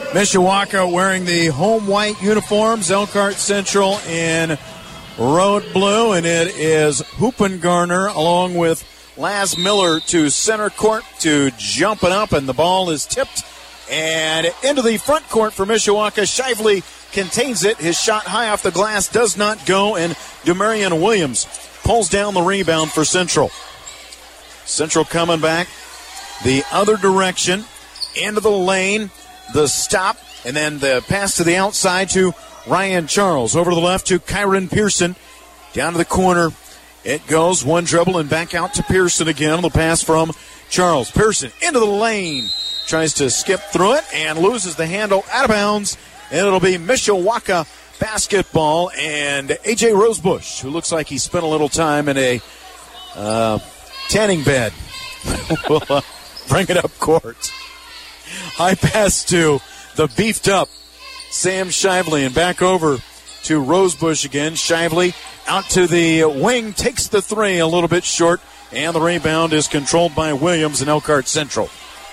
Mishawaka wearing the home white uniforms, Elkhart Central in road blue, and it is Hoopengarner along with Laz Miller to center court to jump it up, and the ball is tipped and into the front court for Mishawaka. Shively contains it. His shot high off the glass does not go, and Demarion Williams pulls down the rebound for Central. Central coming back the other direction, into the lane, the stop, and then the pass to the outside to Ryan Charles. Over to the left to Kyron Pearson. Down to the corner it goes. One dribble and back out to Pearson again. The pass from Charles. Pearson into the lane. Tries to skip through it and loses the handle out of bounds. And it'll be Mishawaka basketball. And A.J. Rosebush, who looks like he spent a little time in a tanning bed, will bring it up court. High pass to the beefed up Sam Shively, and back over to Rosebush again. Shively out to the wing, takes the three a little bit short, and the rebound is controlled by Williams and Elkhart Central.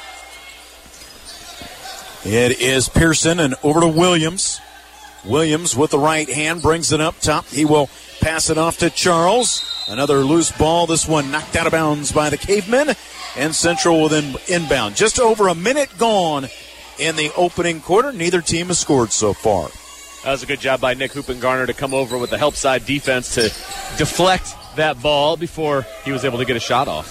It is Pearson and over to Williams. Williams with the right hand brings it up top. He will pass it off to Charles. Another loose ball. This one knocked out of bounds by the Cavemen, and Central will then inbound. Just over a minute gone in the opening quarter. Neither team has scored so far. That was a good job by Nick Hoopengarner to come over with the help side defense to deflect that ball before he was able to get a shot off.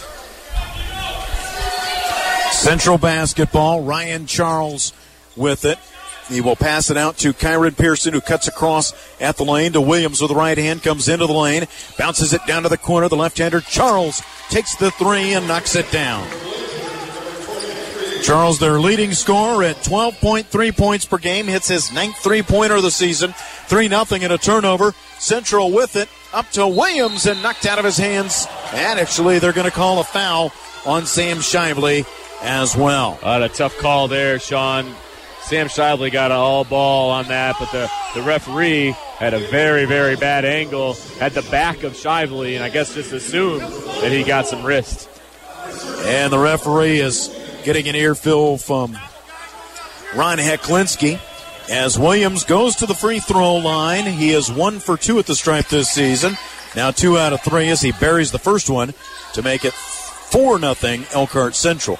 Central basketball. Ryan Charles with it. He will pass it out to Kyron Pearson, who cuts across at the lane to Williams with the right hand, comes into the lane, bounces it down to the corner. The left-hander Charles takes the three and knocks it down. Charles, their leading scorer at 12.3 points per game, hits his 9th three-pointer of the season. 3-0 and a turnover. Central with it up to Williams and knocked out of his hands. And actually, they're going to call a foul on Sam Shively as well. What a tough call there, Sean. Sam Shively got an all ball on that, but the referee had a very, very bad angle at the back of Shively, and I guess just assumed that he got some wrist. And the referee is getting an earful from Ron Heklinski as Williams goes to the free throw line. He is 1 for 2 at the stripe this season. Now 2 out of 3 as he buries the first one to make it 4-0 Elkhart Central.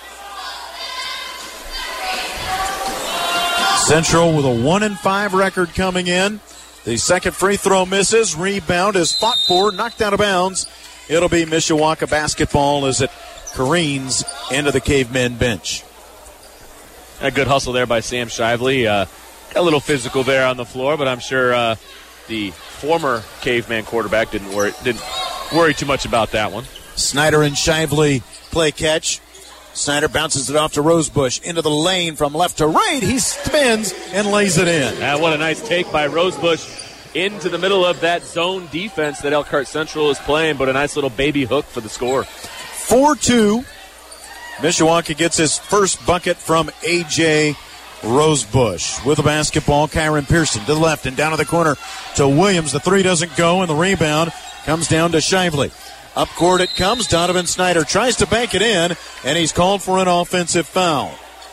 Central with a 1-5 record coming in. The second free throw misses. Rebound is fought for, knocked out of bounds. It'll be Mishawaka basketball as it careens into the Cavemen bench. A good hustle there by Sam Shively. A little physical there on the floor, but I'm sure the former Caveman quarterback didn't worry too much about that one. Snyder and Shively play catch. Snyder bounces it off to Rosebush into the lane from left to right. He spins and lays it in. What a nice take by Rosebush into the middle of that zone defense that Elkhart Central is playing, but a nice little baby hook for the score. 4-2. Mishawaka gets his first bucket from A.J. Rosebush. With the basketball, Kyron Pearson to the left and down to the corner to Williams. The three doesn't go, and the rebound comes down to Shively. Up court it comes. Donovan Snyder tries to bank it in, and he's called for an offensive foul.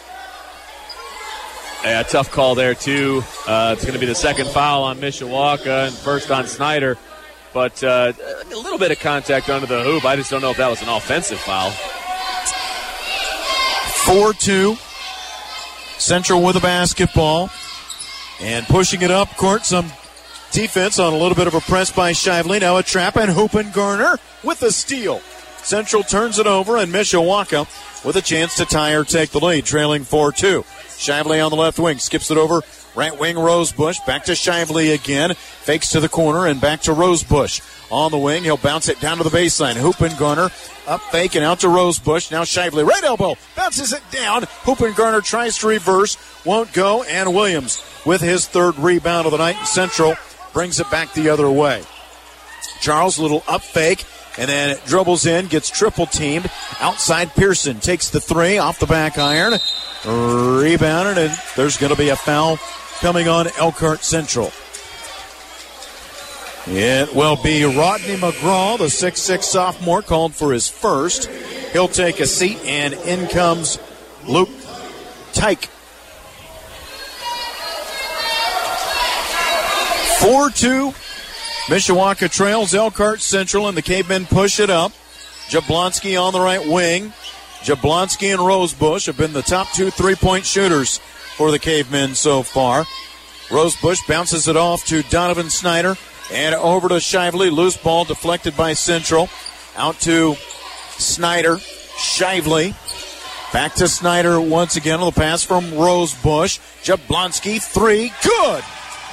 Yeah, tough call there, too. It's going to be the second foul on Mishawaka and first on Snyder. But a little bit of contact under the hoop. I just don't know if that was an offensive foul. 4-2. Central with the basketball. And pushing it up court, some defense on a little bit of a press by Shively. Now a trap, and Hoopengarner with the steal. Central turns it over, and Mishawaka with a chance to tie or take the lead, trailing 4-2. Shively on the left wing, skips it over. Right wing Rosebush, back to Shively again. Fakes to the corner and back to Rosebush. On the wing, he'll bounce it down to the baseline. Hoopengarner up fake and out to Rosebush. Now Shively, right elbow, bounces it down. Hoopengarner tries to reverse, won't go, and Williams with his third rebound of the night. Central brings it back the other way. Charles, little up fake, and then dribbles in, gets triple teamed. Outside Pearson takes the three off the back iron. Rebounded, and there's going to be a foul coming on Elkhart Central. It will be Rodney McGraw, the 6'6 sophomore, called for his first. He'll take a seat, and in comes Luke Tyke. 4-2. Mishawaka trails Elkhart Central, and the Cavemen push it up. Jablonski on the right wing. Jablonski and Rosebush have been the top 2 3-point shooters for the Cavemen so far. Rosebush bounces it off to Donovan Snyder and over to Shively. Loose ball deflected by Central. Out to Snyder. Shively. Back to Snyder once again on the pass from Rosebush. Jablonski, 3. Good!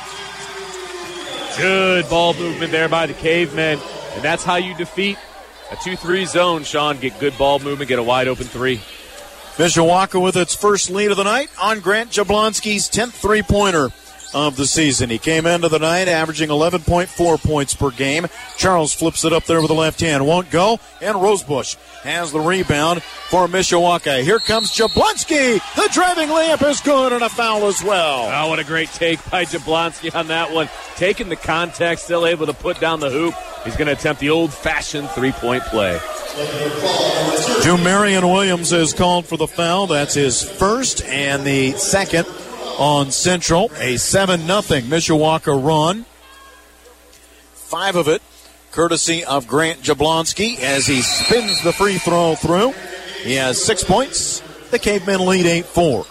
Good ball movement there by the Cavemen. And that's how you defeat a 2-3 zone, Sean. Get good ball movement, get a wide open 3. Mishawaka with its first lead of the night on Grant Jablonski's 10th three-pointer of the season. He came into the night averaging 11.4 points per game. Charles flips it up there with the left hand. Won't go, and Rosebush has the rebound for Mishawaka. Here comes Jablonski. The driving layup is good, and a foul as well. Oh, what a great take by Jablonski on that one. Taking the contact, still able to put down the hoop. He's going to attempt the old-fashioned three-point play. Jumarion Williams is called for the foul. That's his first and the second on Central. A 7-0 Mishawaka run. 5 of it courtesy of Grant Jablonski as he spins the free throw through. He has 6 points. The Cavemen lead 8-4.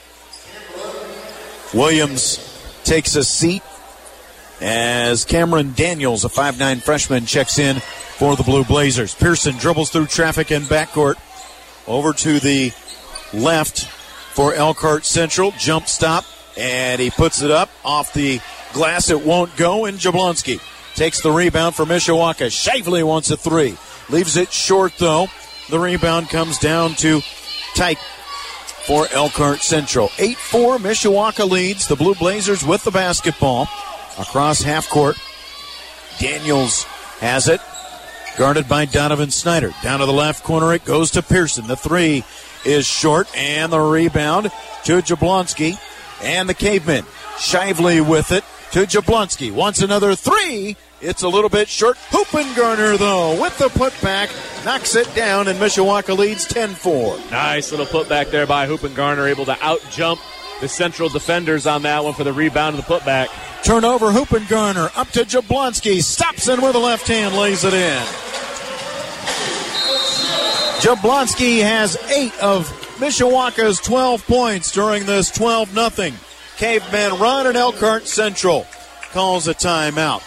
Williams takes a seat as Cameron Daniels, a 5'9 freshman, checks in for the Blue Blazers. Pearson dribbles through traffic in backcourt. Over to the left for Elkhart Central. Jump stop, and he puts it up off the glass. It won't go, and Jablonski takes the rebound for Mishawaka. Shively wants a 3. Leaves it short, though. The rebound comes down to Tyke for Elkhart Central. 8-4, Mishawaka leads. The Blue Blazers with the basketball. Across half court, Daniels has it, guarded by Donovan Snyder. Down to the left corner, it goes to Pearson. The 3 is short, and the rebound to Jablonski. And the Cavemen, Shively with it to Jablonski. Wants another 3. It's a little bit short. Hoopengarner, though, with the putback, knocks it down, and Mishawaka leads 10-4. Nice little putback there by Hoopengarner, able to out-jump the Central defenders on that one for the rebound and the putback. Turnover, Hoopengarner up to Jablonski. Stops in with the left hand, lays it in. Jablonski has 8 of Mishawaka's 12 points during this 12-0 Caveman run, and Elkhart Central calls a timeout.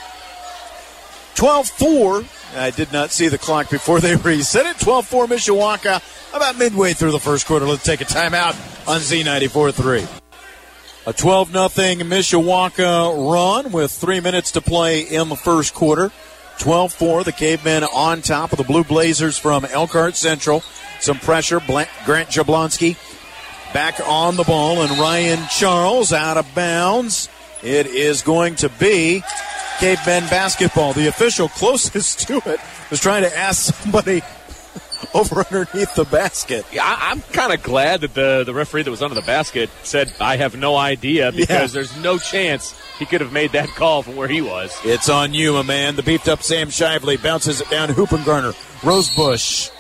12-4. I did not see the clock before they reset it. 12-4 Mishawaka about midway through the first quarter. Let's take a timeout on Z94.3. A 12-0 Mishawaka run with 3 minutes to play in the first quarter. 12-4, the Cavemen on top of the Blue Blazers from Elkhart Central. Some pressure, Grant Jablonski back on the ball, and Ryan Charles out of bounds. It is going to be Cavemen basketball. The official closest to it was trying to ask somebody over underneath the basket. Yeah, I'm kind of glad that the referee that was under the basket said, I have no idea, because there's no chance he could have made that call from where he was. It's on you, my man. The beefed-up Sam Shively bounces it down to Hoopengarner. Rosebush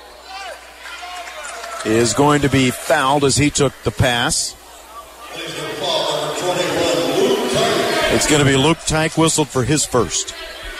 is going to be fouled as he took the pass. It's going to be Luke Tyke whistled for his first.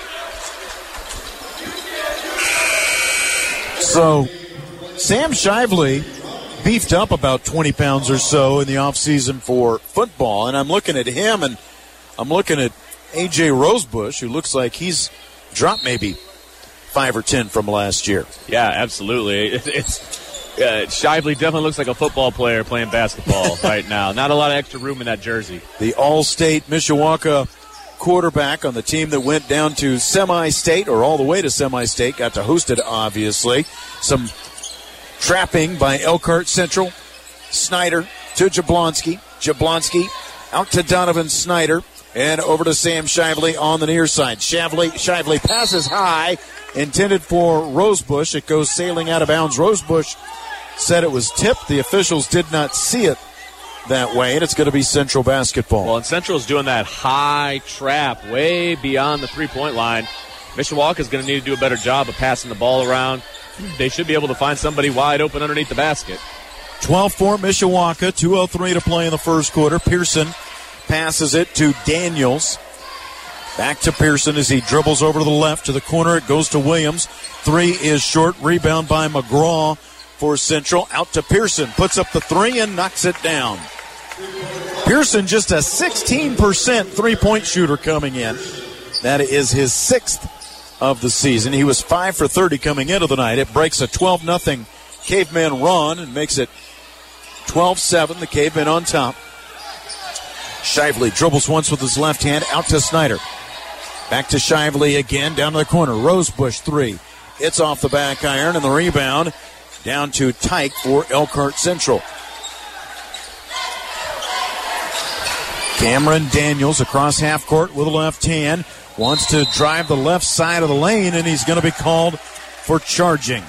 So, Sam Shively beefed up about 20 pounds or so in the offseason for football, and I'm looking at him, and I'm looking at A.J. Rosebush, who looks like he's dropped maybe 5 or 10 from last year. Yeah, absolutely. Shively definitely looks like a football player playing basketball right now. Not a lot of extra room in that jersey. The All-State Mishawaka quarterback on the team that went down to semi-state, or all the way to semi-state, got to host it, obviously. Some trapping by Elkhart Central. Snyder to Jablonski. Jablonski out to Donovan Snyder. And over to Sam Shively on the near side. Shively passes high, intended for Rosebush. It goes sailing out of bounds. Rosebush said it was tipped. The officials did not see it that way, and it's going to be Central basketball. Well, and Central's doing that high trap way beyond the three-point line. Mishawaka is going to need to do a better job of passing the ball around. They should be able to find somebody wide open underneath the basket. 12-4 Mishawaka, 2:03 to play in the first quarter. Pearson passes it to Daniels. Back to Pearson as he dribbles over to the left to the corner. It goes to Williams. 3 is short. Rebound by McGraw for Central. Out to Pearson. Puts up the 3 and knocks it down. Pearson just a 16% three-point shooter coming in. That is his 6th of the season. He was 5 for 30 coming into the night. It breaks a 12-0 Caveman run and makes it 12-7. The Cavemen on top. Shively dribbles once with his left hand. Out to Snyder. Back to Shively again. Down to the corner. Rosebush 3. It's off the back iron, and the rebound down to Tyke for Elkhart Central. Cameron Daniels across half court with a left hand. Wants to drive the left side of the lane, and he's going to be called for charging.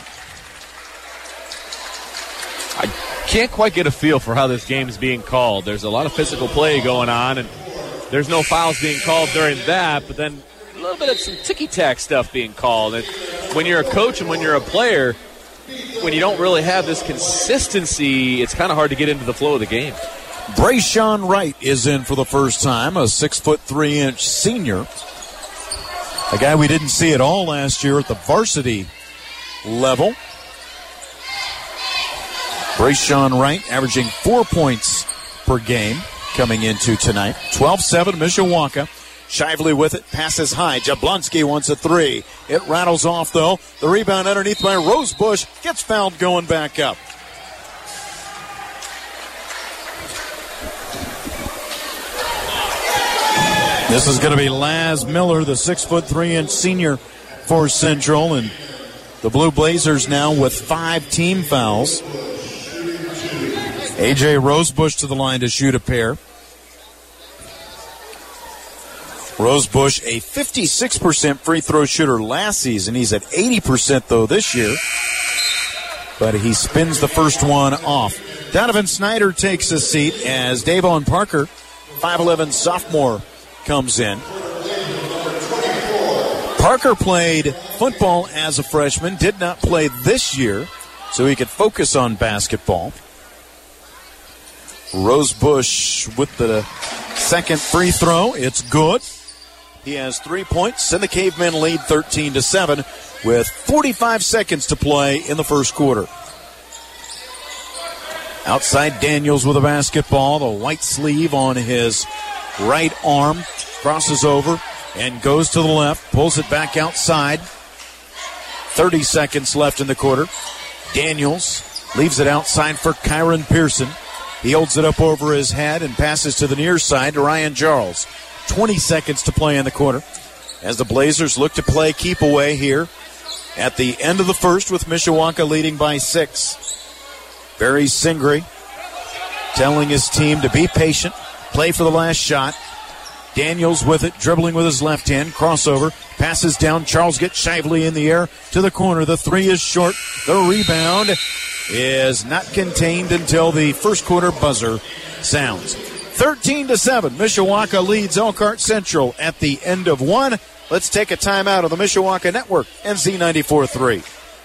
I can't quite get a feel for how this game is being called. There's a lot of physical play going on, and there's no fouls being called during that, but then a little bit of some ticky-tack stuff being called. And when you're a coach and when you're a player, when you don't really have this consistency, it's kind of hard to get into the flow of the game. Brayshawn Wright is in for the first time, a 6'3" senior. A guy we didn't see at all last year at the varsity level. Brayshawn Wright averaging 4 points per game coming into tonight. 12-7 Mishawaka. Shively with it, passes high. Jablonski wants a 3. It rattles off, though. The rebound underneath by Rosebush. Gets fouled going back up. This is going to be Laz Miller, the 6'3" senior for Central. And the Blue Blazers now with 5 team fouls. A.J. Rosebush to the line to shoot a pair. Rosebush, a 56% free throw shooter last season. He's at 80% though this year. But he spins the first one off. Donovan Snyder takes a seat as Davon Parker, 5'11" sophomore, comes in. Parker played football as a freshman, did not play this year, so he could focus on basketball. Rosebush with the second free throw. It's good. He has 3 points, and the Cavemen lead 13-7 with 45 seconds to play in the first quarter. Outside Daniels with a basketball, the white sleeve on his right arm, crosses over and goes to the left, pulls it back outside. 30 seconds left in the quarter. Daniels leaves it outside for Kyron Pearson. He holds it up over his head and passes to the near side to Ryan Charles. 20 seconds to play in the quarter as the Blazers look to play keep away here at the end of the first with Mishawaka leading by 6. Barry Singry telling his team to be patient, play for the last shot. Daniels with it, dribbling with his left hand, crossover, passes down. Charles gets Shively in the air to the corner. The 3 is short. The rebound is not contained until the first quarter buzzer sounds. 13-7, Mishawaka leads Elkhart Central at the end of 1. Let's take a timeout on the Mishawaka Network, NZ94.3.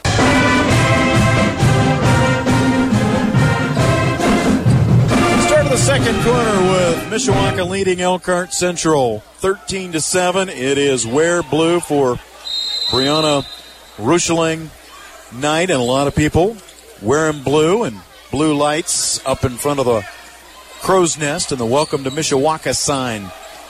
Start of the second quarter with Mishawaka leading Elkhart Central 13-7. It is Wear Blue for Brianna Ruscheling night, and a lot of people wearing blue and blue lights up in front of the Crow's Nest and the Welcome to Mishawaka sign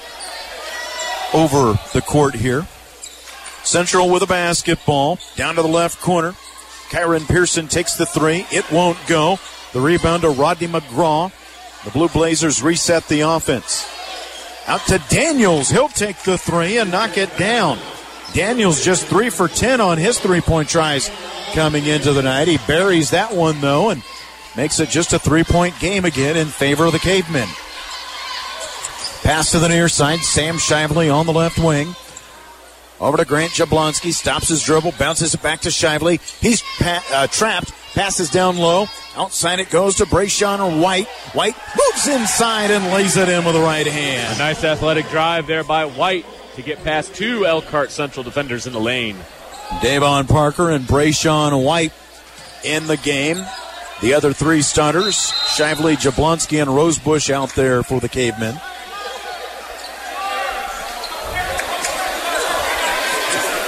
over the court here. Central with a basketball down to the left corner. Kyron Pearson takes the 3. It won't go. The rebound to Rodney McGraw. The Blue Blazers reset the offense. Out to Daniels. He'll take the 3 and knock it down. Daniels just 3 for 10 on his three-point tries coming into the night. He buries that one, though, and makes it just a 3-point game again in favor of the Cavemen. Pass to the near side. Sam Shively on the left wing. Over to Grant Jablonski. Stops his dribble. Bounces it back to Shively. He's trapped. Passes down low. Outside it goes to Brayshawn White. White moves inside and lays it in with the right hand. A nice athletic drive there by White to get past 2 Elkhart Central defenders in the lane. Davon Parker and Brayshawn White in the game. The other 3 starters, Shively, Jablonski, and Rosebush out there for the Cavemen.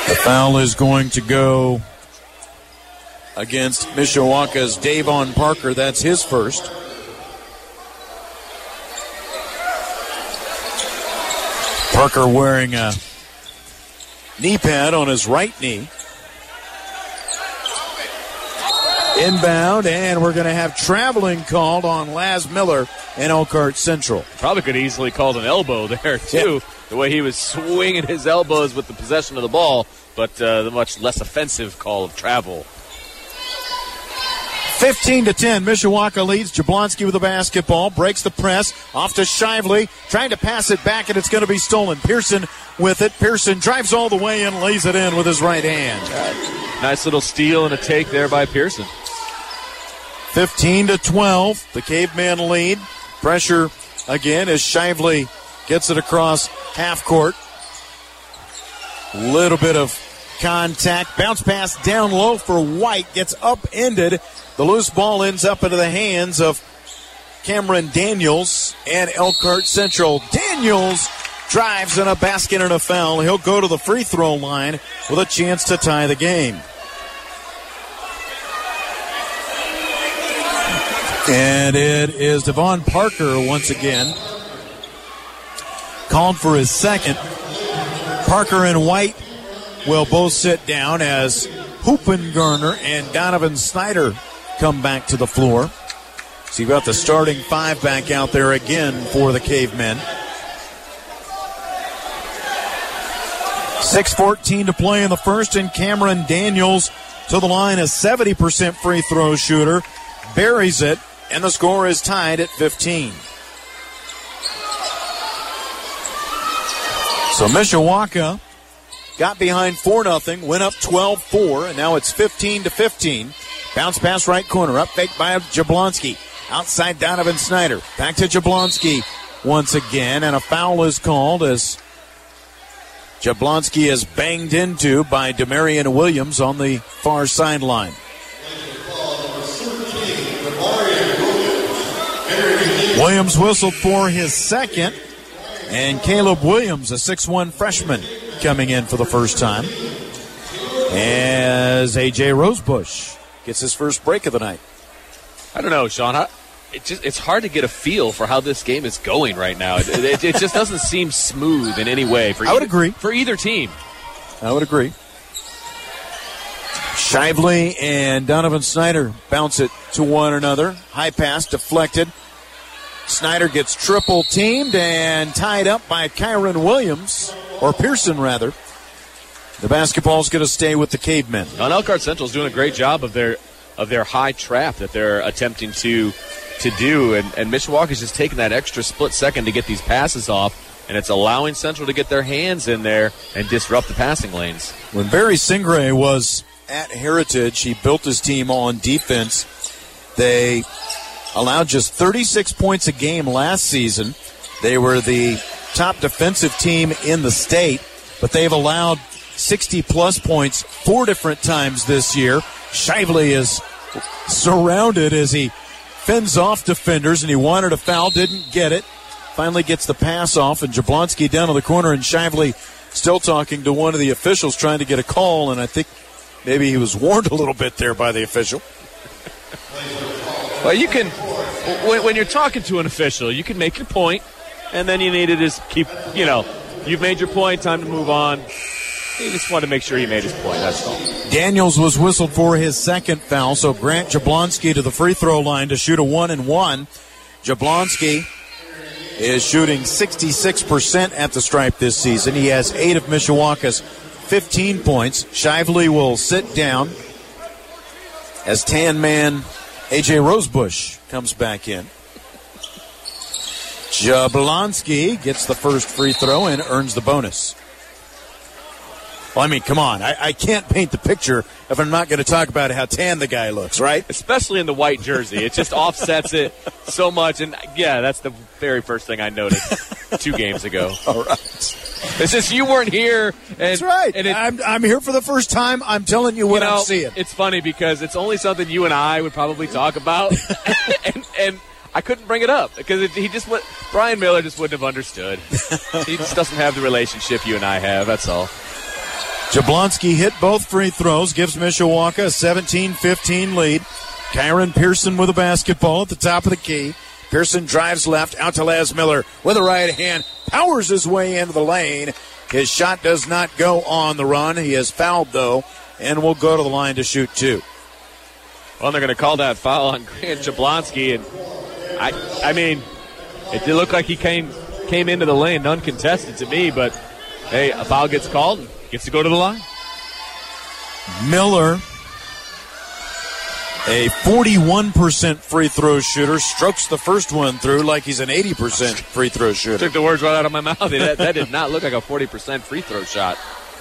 The foul is going to go against Mishawaka's Davon Parker. That's his first. Parker wearing a knee pad on his right knee. Inbound, and we're going to have traveling called on Laz Miller and Elkhart Central. Probably could easily called an elbow there, too, the way he was swinging his elbows with the possession of the ball, but the much less offensive call of travel. 15-10, Mishawaka leads. Jablonski with the basketball, breaks the press, off to Shively, trying to pass it back, and it's going to be stolen. Pearson with it. Pearson drives all the way and lays it in with his right hand. Nice little steal and a take there by Pearson. 15-12, the Caveman lead. Pressure again as Shively gets it across half court. Little bit of contact. Bounce pass down low for White. Gets upended. The loose ball ends up into the hands of Cameron Daniels and Elkhart Central. Daniels drives in a basket and a foul. He'll go to the free throw line with a chance to tie the game. And it is Devon Parker once again. Called for his second. Parker and White will both sit down as Hoopengarner and Donovan Snyder come back to the floor. So you've got the starting five back out there again for the Cavemen. 6:14 to play in the first, and Cameron Daniels to the line, a 70% free throw shooter. Buries it, and the score is tied at 15. So Mishawaka got behind 4-0, went up 12-4, and now it's 15-15. Bounce pass right corner, up fake by Jablonski. Outside Donovan Snyder. Back to Jablonski once again, and a foul is called as Jablonski is banged into by Demarion Williams on the far sideline. Williams whistled for his second, and Caleb Williams, a 6'1 freshman, coming in for the first time, as A.J. Rosebush gets his first break of the night. I don't know, Sean. It's hard to get a feel for how this game is going right now. It just doesn't seem smooth in any way. I would agree. For either team. I would agree. Shively and Donovan Snyder bounce it to one another. High pass deflected. Snyder gets triple teamed and tied up by Kyron Williams, or Pearson rather. The basketball's going to stay with the Cavemen. Well, Elkhart Central's doing a great job of their high trap that they're attempting to do, and Mishawaka's just taking that extra split second to get these passes off, and it's allowing Central to get their hands in there and disrupt the passing lanes. When Barry Singray was at Heritage, he built his team on defense. They allowed just 36 points a game last season. They were the top defensive team in the state, but they've allowed 60-plus points 4 different times this year. Shively is surrounded as he fends off defenders, and he wanted a foul, didn't get it. Finally gets the pass off, and Jablonski down to the corner, and Shively still talking to one of the officials trying to get a call, and I think maybe he was warned a little bit there by the official. Well, you can, when you're talking to an official, you can make your point, and then you need to just keep, you've made your point, time to move on. He just wanted to make sure he made his point, that's all. Daniels was whistled for his second foul, so Grant Jablonski to the free throw line to shoot a 1-and-1. Jablonski is shooting 66% at the stripe this season. He has 8 of Mishawaka's 15 points. Shively will sit down as tan man A.J. Rosebush comes back in. Jablonski gets the first free throw and earns the bonus. Well, I mean, come on. I can't paint the picture if I'm not going to talk about how tan the guy looks, right? Especially in the white jersey. It just offsets it so much. And, yeah, that's the very first thing I noticed 2 games ago. All right. It's just you weren't here. And, that's right. And I'm here for the first time. I'm telling you what I'm seeing. It's funny because it's only something you and I would probably talk about. and I couldn't bring it up because Brian Miller just wouldn't have understood. He just doesn't have the relationship you and I have. That's all. Jablonski hit both free throws, gives Mishawaka a 17-15 lead. Kyron Pearson with a basketball at the top of the key. Pearson drives left, out to Laz Miller with a right hand, powers his way into the lane. His shot does not go on the run. He is fouled, though, and will go to the line to shoot two. Well, they're going to call that foul on Grant Jablonski, and I mean, it did look like he came into the lane uncontested to me, but hey, a foul gets called and gets to go to the line. Miller, a 41% free throw shooter, strokes the first one through like he's an 80% free throw shooter. Took the words right out of my mouth. That did not look like a 40% free throw shot.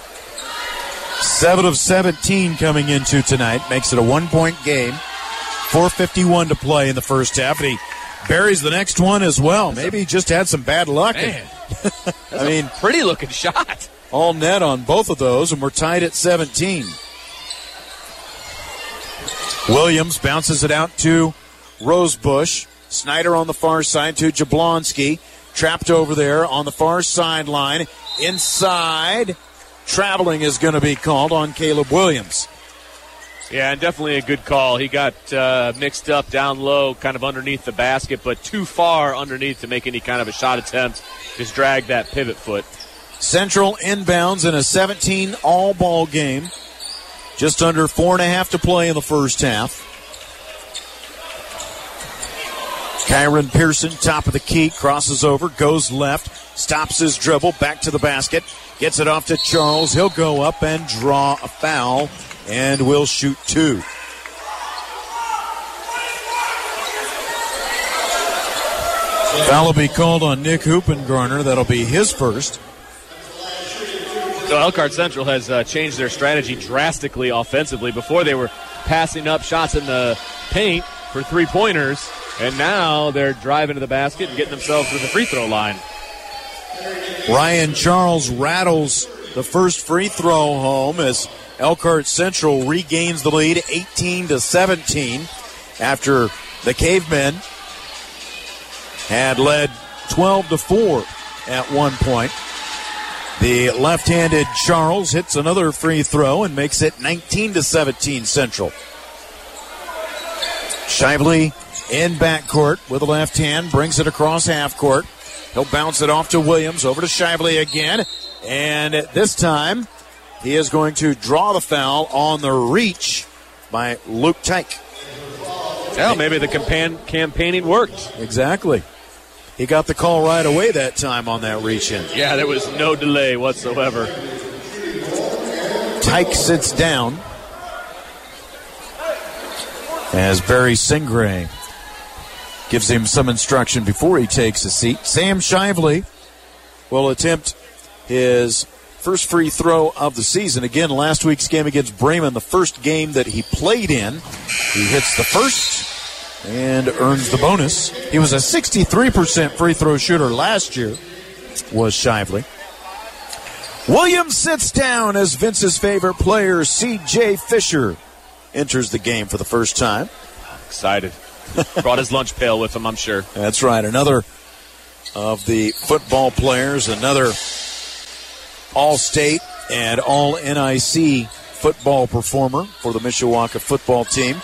7 of 17 coming into tonight. Makes it a 1-point game. 4:51 to play in the first half. And he buries the next one as well. Maybe he just had some bad luck. Man, I mean, pretty looking shot. All net on both of those, and we're tied at 17. Williams bounces it out to Rosebush. Snyder on the far side to Jablonski. Trapped over there on the far sideline. Inside. Traveling is going to be called on Caleb Williams. Yeah, and definitely a good call. He got mixed up down low, kind of underneath the basket, but too far underneath to make any kind of a shot attempt. Just dragged that pivot foot. Central inbounds in a 17 all-ball game. Just under 4.5 to play in the first half. Kyron Pearson, top of the key, crosses over, goes left, stops his dribble, back to the basket, gets it off to Charles. He'll go up and draw a foul, and will shoot two. Foul will be called on Nick Hoopengarner. That'll be his first. So Elkhart Central has changed their strategy drastically offensively. Before they were passing up shots in the paint for three-pointers, and now they're driving to the basket and getting themselves to the free throw line. Ryan Charles rattles the first free throw home as Elkhart Central regains the lead 18-17 after the Cavemen had led 12-4 at one point. The left-handed Charles hits another free throw and makes it 19-17 Central. Shively in backcourt with the left hand, brings it across half court. He'll bounce it off to Williams, over to Shively again, and this time he is going to draw the foul on the reach by Luke Tyke. Well, maybe the campaigning worked. Exactly. He got the call right away that time on that reach-in. Yeah, there was no delay whatsoever. Tyke sits down as Barry Singray gives him some instruction before he takes a seat. Sam Shively will attempt his first free throw of the season. Again, last week's game against Bremen, the first game that he played in. He hits the first and earns the bonus. He was a 63% free throw shooter last year, was Shively. Williams sits down as Vince's favorite player, C.J. Fisher, enters the game for the first time. Excited. Brought his lunch pail with him, I'm sure. That's right. Another of the football players, another All-State and All-NIC football performer for the Mishawaka football team.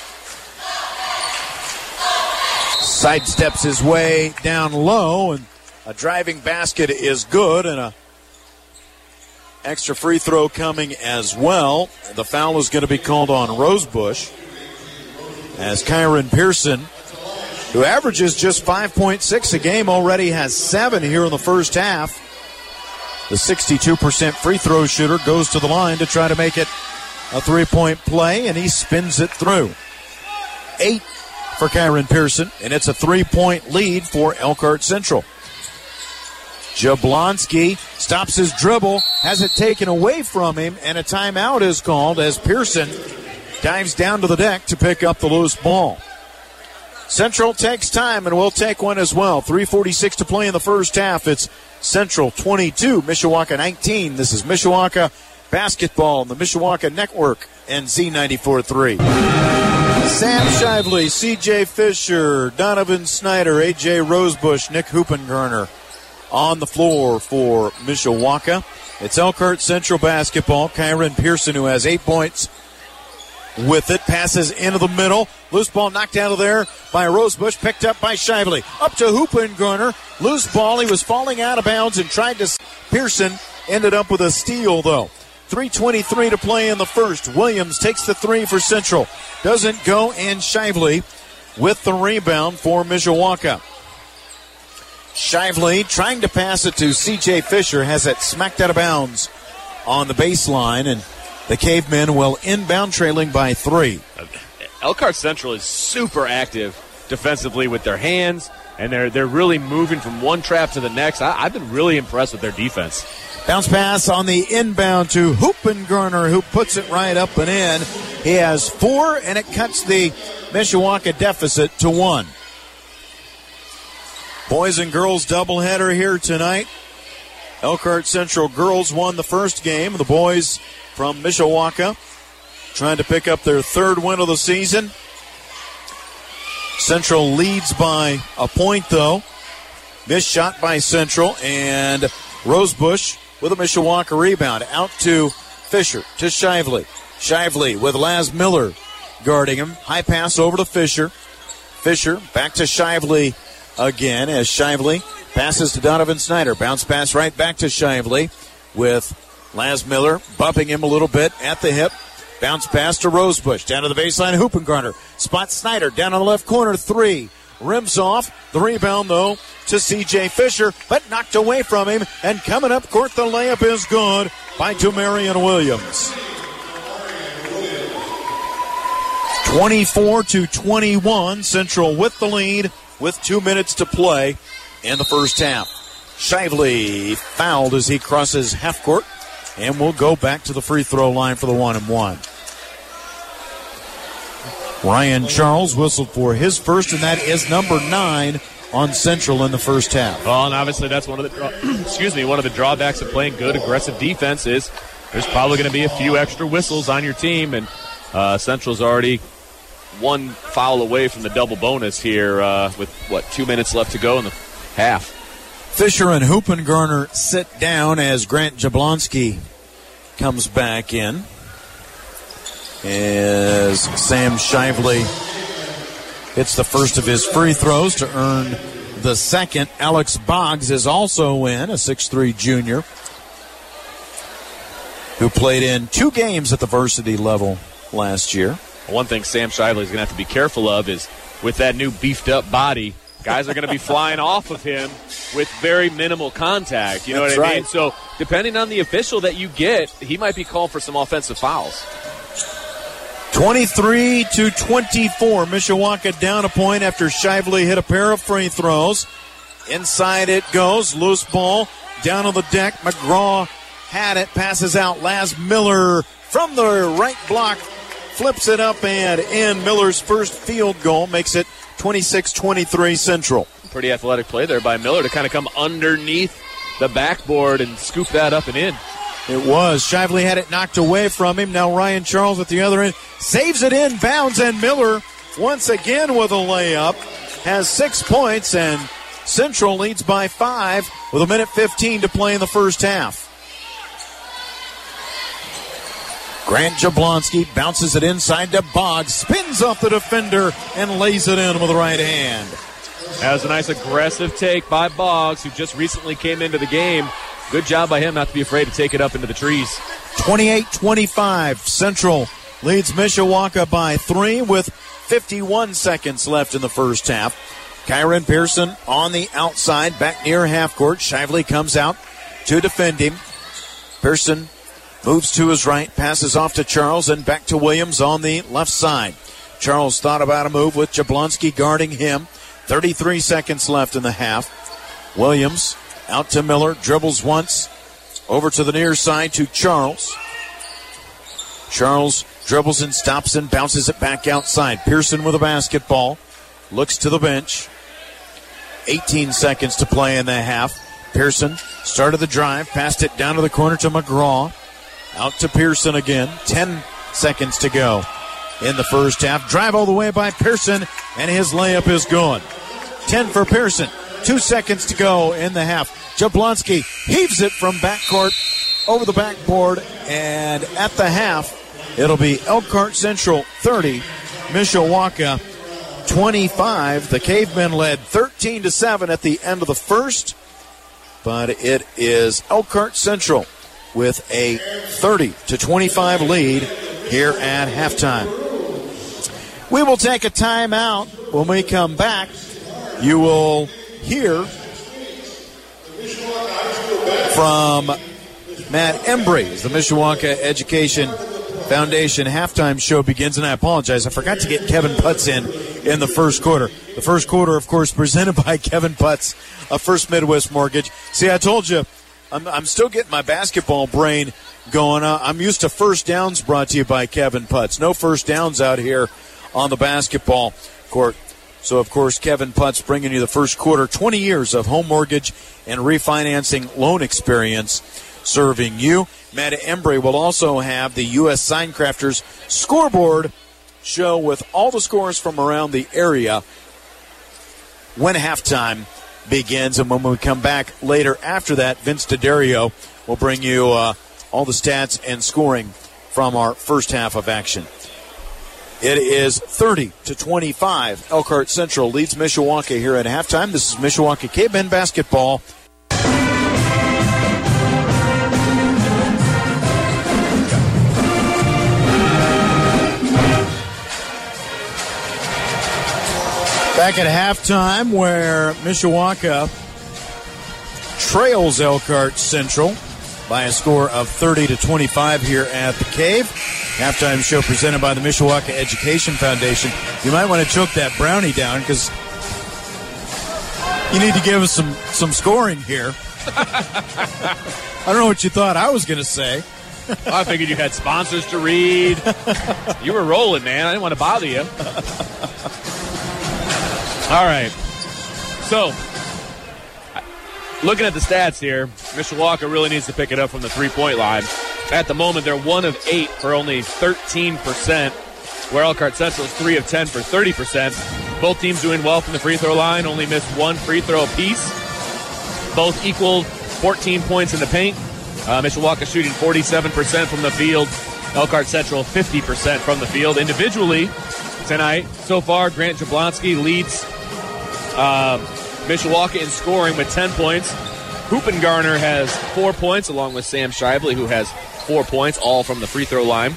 Sidesteps his way down low, and a driving basket is good, and a extra free throw coming as well. The foul is going to be called on Rosebush as Kyron Pearson, who averages just 5.6 a game, already has 7 here in the first half. The 62% free throw shooter goes to the line to try to make it a three-point play, and he spins it through. 8 for Kyron Pearson, and it's a 3-point lead for Elkhart Central. Jablonski stops his dribble, has it taken away from him, and a timeout is called as Pearson dives down to the deck to pick up the loose ball. Central takes time, and will take one as well. 3:46 to play in the first half. It's Central 22, Mishawaka 19. This is Mishawaka basketball on the Mishawaka Network and Z94.3. Sam Shively, C.J. Fisher, Donovan Snyder, A.J. Rosebush, Nick Hoopengarner, on the floor for Mishawaka. It's Elkhart Central basketball. Kyron Pearson, who has 8 points with it, passes into the middle. Loose ball knocked out of there by Rosebush, picked up by Shively. Up to Hoopengarner. Loose ball. He was falling out of bounds and tried to. Pearson ended up with a steal, though. 3:23 to play in the first. Williams takes the three for Central. Doesn't go, and Shively with the rebound for Mishawaka. Shively trying to pass it to C.J. Fisher, has it smacked out of bounds on the baseline, and the Cavemen will inbound trailing by 3. Elkhart Central is super active defensively with their hands, and they're really moving from one trap to the next. I've been really impressed with their defense. Bounce pass on the inbound to Hoopengarner, who puts it right up and in. He has 4, and it cuts the Mishawaka deficit to 1. Boys and girls doubleheader here tonight. Elkhart Central girls won the first game. The boys from Mishawaka trying to pick up their 3rd win of the season. Central leads by a point, though. Missed shot by Central, and Rosebush with a Mishawaka rebound. Out to Fisher, to Shively. Shively with Laz Miller guarding him. High pass over to Fisher. Fisher back to Shively again as Shively passes to Donovan Snyder. Bounce pass right back to Shively with Laz Miller bumping him a little bit at the hip. Bounce pass to Rosebush. Down to the baseline, Hoopengarner. Spot Snyder down on the left corner, 3. Rims off. The rebound, though, to C.J. Fisher, but knocked away from him. And coming up court, the layup is good by Demarion Williams. 24-21, Central with the lead with 2 minutes to play in the first half. Shively fouled as he crosses half court, and we'll go back to the free throw line for the 1-and-1. Ryan Charles whistled for his first, and that is number 9 on Central in the first half. Well, and obviously that's one of the drawbacks of playing good aggressive defense is there's probably going to be a few extra whistles on your team, and Central's already 1 foul away from the double bonus here with 2 minutes left to go in the half. Fisher and Hoopengarner sit down as Grant Jablonski comes back in. As Sam Shively hits the first of his free throws to earn the second. Alex Boggs is also in, a 6'3 junior who played in 2 games at the varsity level last year. One thing Sam Shively is going to have to be careful of is with that new beefed up body, guys are going to be flying off of him with very minimal contact. You know what I mean? So depending on the official that you get, he might be called for some offensive fouls. 23-24. Mishawaka down a point after Shively hit a pair of free throws. Inside it goes. Loose ball down on the deck. McGraw had it. Passes out. Laz Miller from the right block. Flips it up and in. Miller's first field goal makes it 26-23 Central. Pretty athletic play there by Miller to kind of come underneath the backboard and scoop that up and in. It was. Shively had it knocked away from him. Now Ryan Charles at the other end saves it in bounds, and Miller once again with a layup has 6 points, and Central leads by 5 with 1:15 to play in the first half. Grant Jablonski bounces it inside to Boggs, spins off the defender and lays it in with the right hand. That was a nice aggressive take by Boggs, who just recently came into the game. Good job by him not to be afraid to take it up into the trees. 28-25. Central leads Mishawaka by 3 with 51 seconds left in the first half. Kyron Pearson on the outside, back near half court. Shively comes out to defend him. Pearson moves to his right, passes off to Charles, and back to Williams on the left side. Charles thought about a move with Jablonski guarding him. 33 seconds left in the half. Williams out to Miller, dribbles once, over to the near side to Charles. Charles dribbles and stops and bounces it back outside. Pearson with a basketball, looks to the bench. 18 seconds to play in the half. Pearson started the drive, passed it down to the corner to McGraw. Out to Pearson again. 10 seconds to go in the first half. Drive all the way by Pearson, and his layup is good. 10 for Pearson. 2 seconds to go in the half. Jablonski heaves it from backcourt over the backboard, and at the half, it'll be Elkhart Central 30, Mishawaka 25. The Cavemen led 13-7 at the end of the first, but it is Elkhart Central with a 30-25 lead here at halftime. We will take a timeout. When we come back, you will hear from Matt Embry as the Mishawaka Education Foundation halftime show begins. And I apologize, I forgot to get Kevin Putz in the first quarter. The first quarter, of course, presented by Kevin Putz of First Midwest Mortgage. See, I told you, I'm still getting my basketball brain going. I'm used to first downs brought to you by Kevin Putz. No first downs out here on the basketball court. So, of course, Kevin Putz bringing you the first quarter. 20 years of home mortgage and refinancing loan experience serving you. Matt Embry will also have the U.S. Sign Crafters scoreboard show with all the scores from around the area when halftime begins. And when we come back later after that, Vince D'Addario will bring you all the stats and scoring from our first half of action. It is 30-25. Elkhart Central leads Mishawaka here at halftime. This is Mishawaka Cavemen basketball. Back at halftime, where Mishawaka trails Elkhart Central by a score of 30-25 here at the Cave. Halftime show presented by the Mishawaka Education Foundation. You might want to choke that brownie down because you need to give us some scoring here. I don't know what you thought I was going to say. I figured you had sponsors to read. You were rolling, man. I didn't want to bother you. All right. So, looking at the stats here, Mishawaka really needs to pick it up from the three-point line. At the moment, they're 1 of 8 for only 13%, where Elkhart Central is 3 of 10 for 30%. Both teams doing well from the free throw line, only missed one free throw apiece. Both equaled 14 points in the paint. Mishawaka shooting 47% from the field. Elkhart Central 50% from the field. Individually tonight, so far, Grant Jablonski leads Mishawaka in scoring with 10 points. Hoopengarner has 4 points, along with Sam Shively, who has 4 points, all from the free throw line.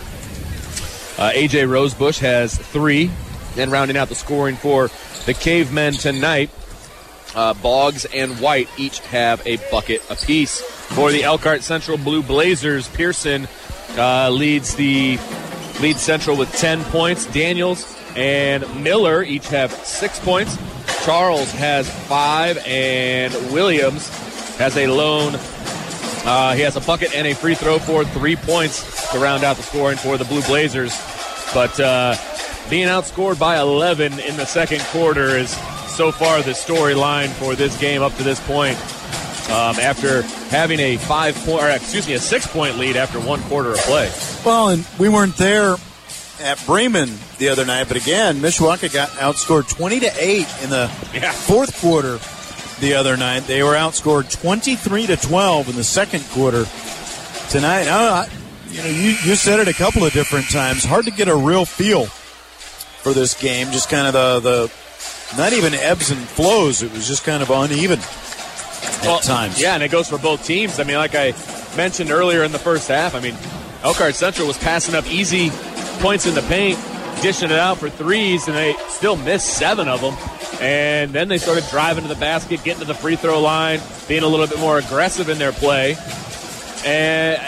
A.J. Rosebush has 3. And rounding out the scoring for the Cavemen tonight, Boggs and White each have a bucket apiece. For the Elkhart Central Blue Blazers, Pearson leads Central with 10 points. Daniels and Miller each have 6 points. Charles has 5, and Williams has a lone. He has a bucket and a free throw for 3 points to round out the scoring for the Blue Blazers. But being outscored by 11 in the second quarter is so far the storyline for this game up to this point. After having a 6-point lead after 1 quarter of play. Well, and we weren't there at Bremen the other night, but again, Mishawaka got outscored 20-8 in the fourth quarter the other night. They were outscored 23-12 in the second quarter tonight. You said it a couple of different times. Hard to get a real feel for this game. Just kind of the not even ebbs and flows. It was just kind of uneven at times. Yeah, and it goes for both teams. I mean, like I mentioned earlier in the first half, Elkhart Central was passing up easy points in the paint, dishing it out for threes, and they still missed 7 of them. And then they started driving to the basket, getting to the free throw line, being a little bit more aggressive in their play. And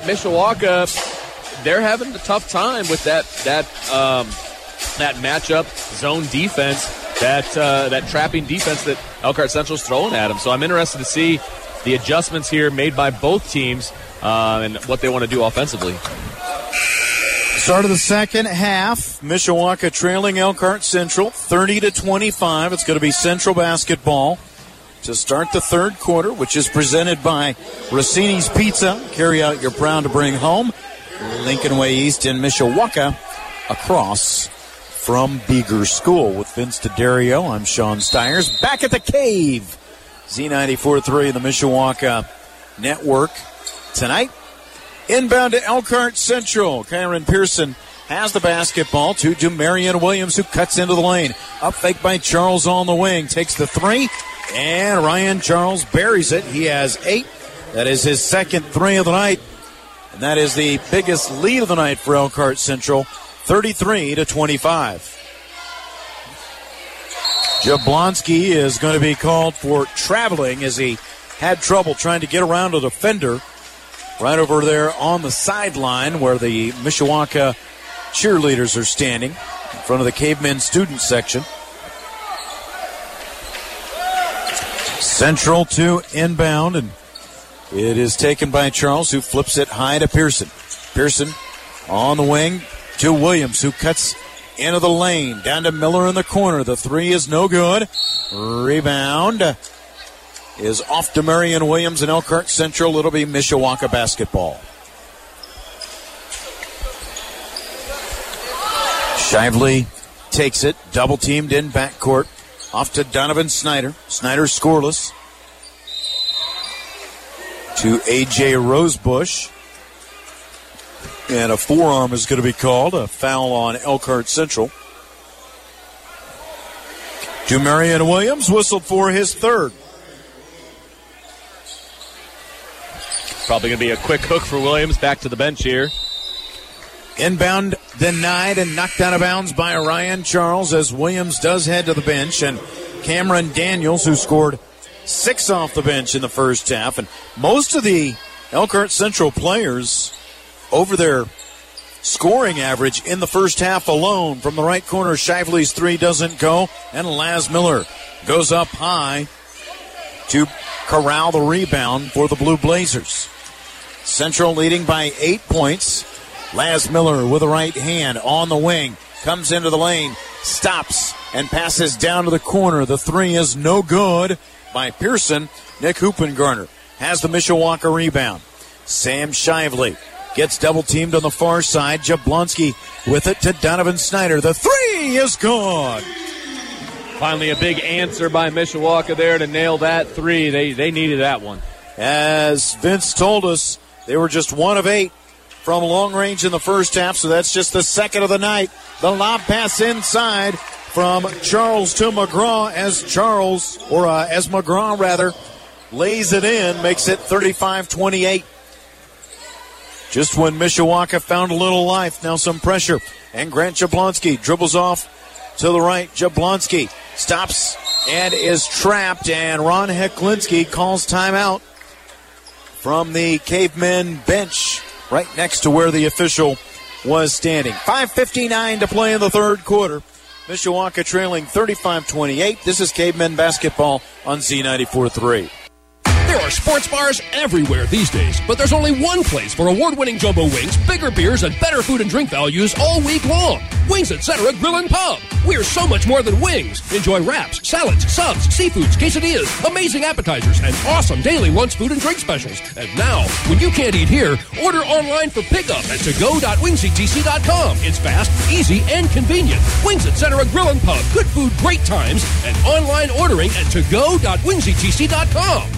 Mishawaka, they're having a tough time with that matchup zone defense, that trapping defense that Elkhart Central's throwing at them. So I'm interested to see the adjustments here made by both teams and what they want to do offensively. Start of the second half, Mishawaka trailing Elkhart Central 30-25. It's going to be Central basketball to start the third quarter, which is presented by Rossini's Pizza. Carry out your proud to bring home. Lincoln Way East in Mishawaka, across from Beeger School. With Vince D'Addario, I'm Sean Stiers. Back at the Cave Z94.3, the Mishawaka Network. Tonight, inbound to Elkhart Central. Kyron Pearson has the basketball to Jamarian Williams, who cuts into the lane. Up fake by Charles on the wing. Takes the three, and Ryan Charles buries it. He has 8. That is his second 3 of the night. And that is the biggest lead of the night for Elkhart Central, 33-25. Jablonski is going to be called for traveling as he had trouble trying to get around a defender right over there on the sideline where the Mishawaka cheerleaders are standing in front of the Cavemen student section. Central to inbound, and it is taken by Charles, who flips it high to Pearson. Pearson on the wing to Williams, who cuts into the lane. Down to Miller in the corner. The 3 is no good. Rebound is off to Marion Williams and Elkhart Central. It'll be Mishawaka basketball. Shively takes it. Double teamed in backcourt. Off to Donovan Snyder. Snyder scoreless. To A.J. Rosebush. And a forearm is going to be called. A foul on Elkhart Central. Jamarian Williams whistled for his 3rd. Probably going to be a quick hook for Williams. Back to the bench here. Inbound denied and knocked out of bounds by Ryan Charles as Williams does head to the bench. And Cameron Daniels, who scored 6 off the bench in the first half. And most of the Elkhart Central players over their scoring average in the first half alone. From the right corner, Shively's 3 doesn't go, and Laz Miller goes up high to corral the rebound for the Blue Blazers. Central leading by 8 points. Laz Miller with a right hand on the wing, comes into the lane, stops, and passes down to the corner. The 3 is no good by Pearson. Nick Hoopengarner has the Mishawaka rebound. Sam Shively gets double-teamed on the far side. Jablonski with it to Donovan Snyder. The 3 is good. Finally a big answer by Mishawaka there to nail that 3. They needed that one. As Vince told us, they were just 1 of 8 from long range in the first half, so that's just the 2nd of the night. The lob pass inside from Charles to McGraw as McGraw lays it in, makes it 35-28. Just when Mishawaka found a little life, now some pressure. And Grant Jablonski dribbles off to the right. Jablonski stops and is trapped, and Ron Heklinski calls timeout from the Cavemen bench right next to where the official was standing. 5:59 to play in the third quarter. Mishawaka trailing 35-28. This is Cavemen basketball on Z94.3. There are sports bars everywhere these days, but there's only one place for award-winning jumbo wings, bigger beers, and better food and drink values all week long. Wings Etc. Grill and Pub. We're so much more than wings. Enjoy wraps, salads, subs, seafoods, quesadillas, amazing appetizers, and awesome daily lunch food and drink specials. And now, when you can't eat here, order online for pickup at togo.wingsetc.com. It's fast, easy, and convenient. Wings Etc. Grill and Pub. Good food, great times, and online ordering at togo.wingsetc.com.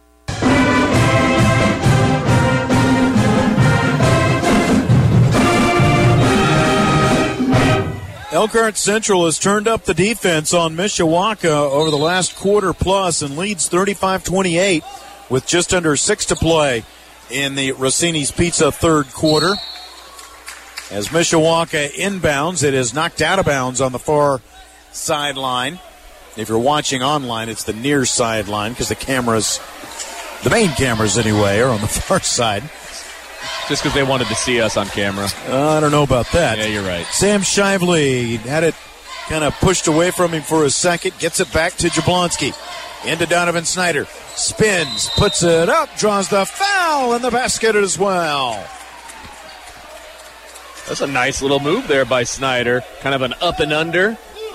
Elkhart Central has turned up the defense on Mishawaka over the last quarter plus and leads 35-28 with just under 6 to play in the Rossini's Pizza third quarter. As Mishawaka inbounds, it is knocked out of bounds on the far sideline. If you're watching online, it's the near sideline because the main cameras anyway, are on the far side. Just because they wanted to see us on camera. I don't know about that. Yeah, you're right. Sam Shively had it kind of pushed away from him for a second, gets it back to Jablonski. Into Donovan Snyder. Spins, puts it up, draws the foul, and the basket as well. That's a nice little move there by Snyder. Kind of an up and under.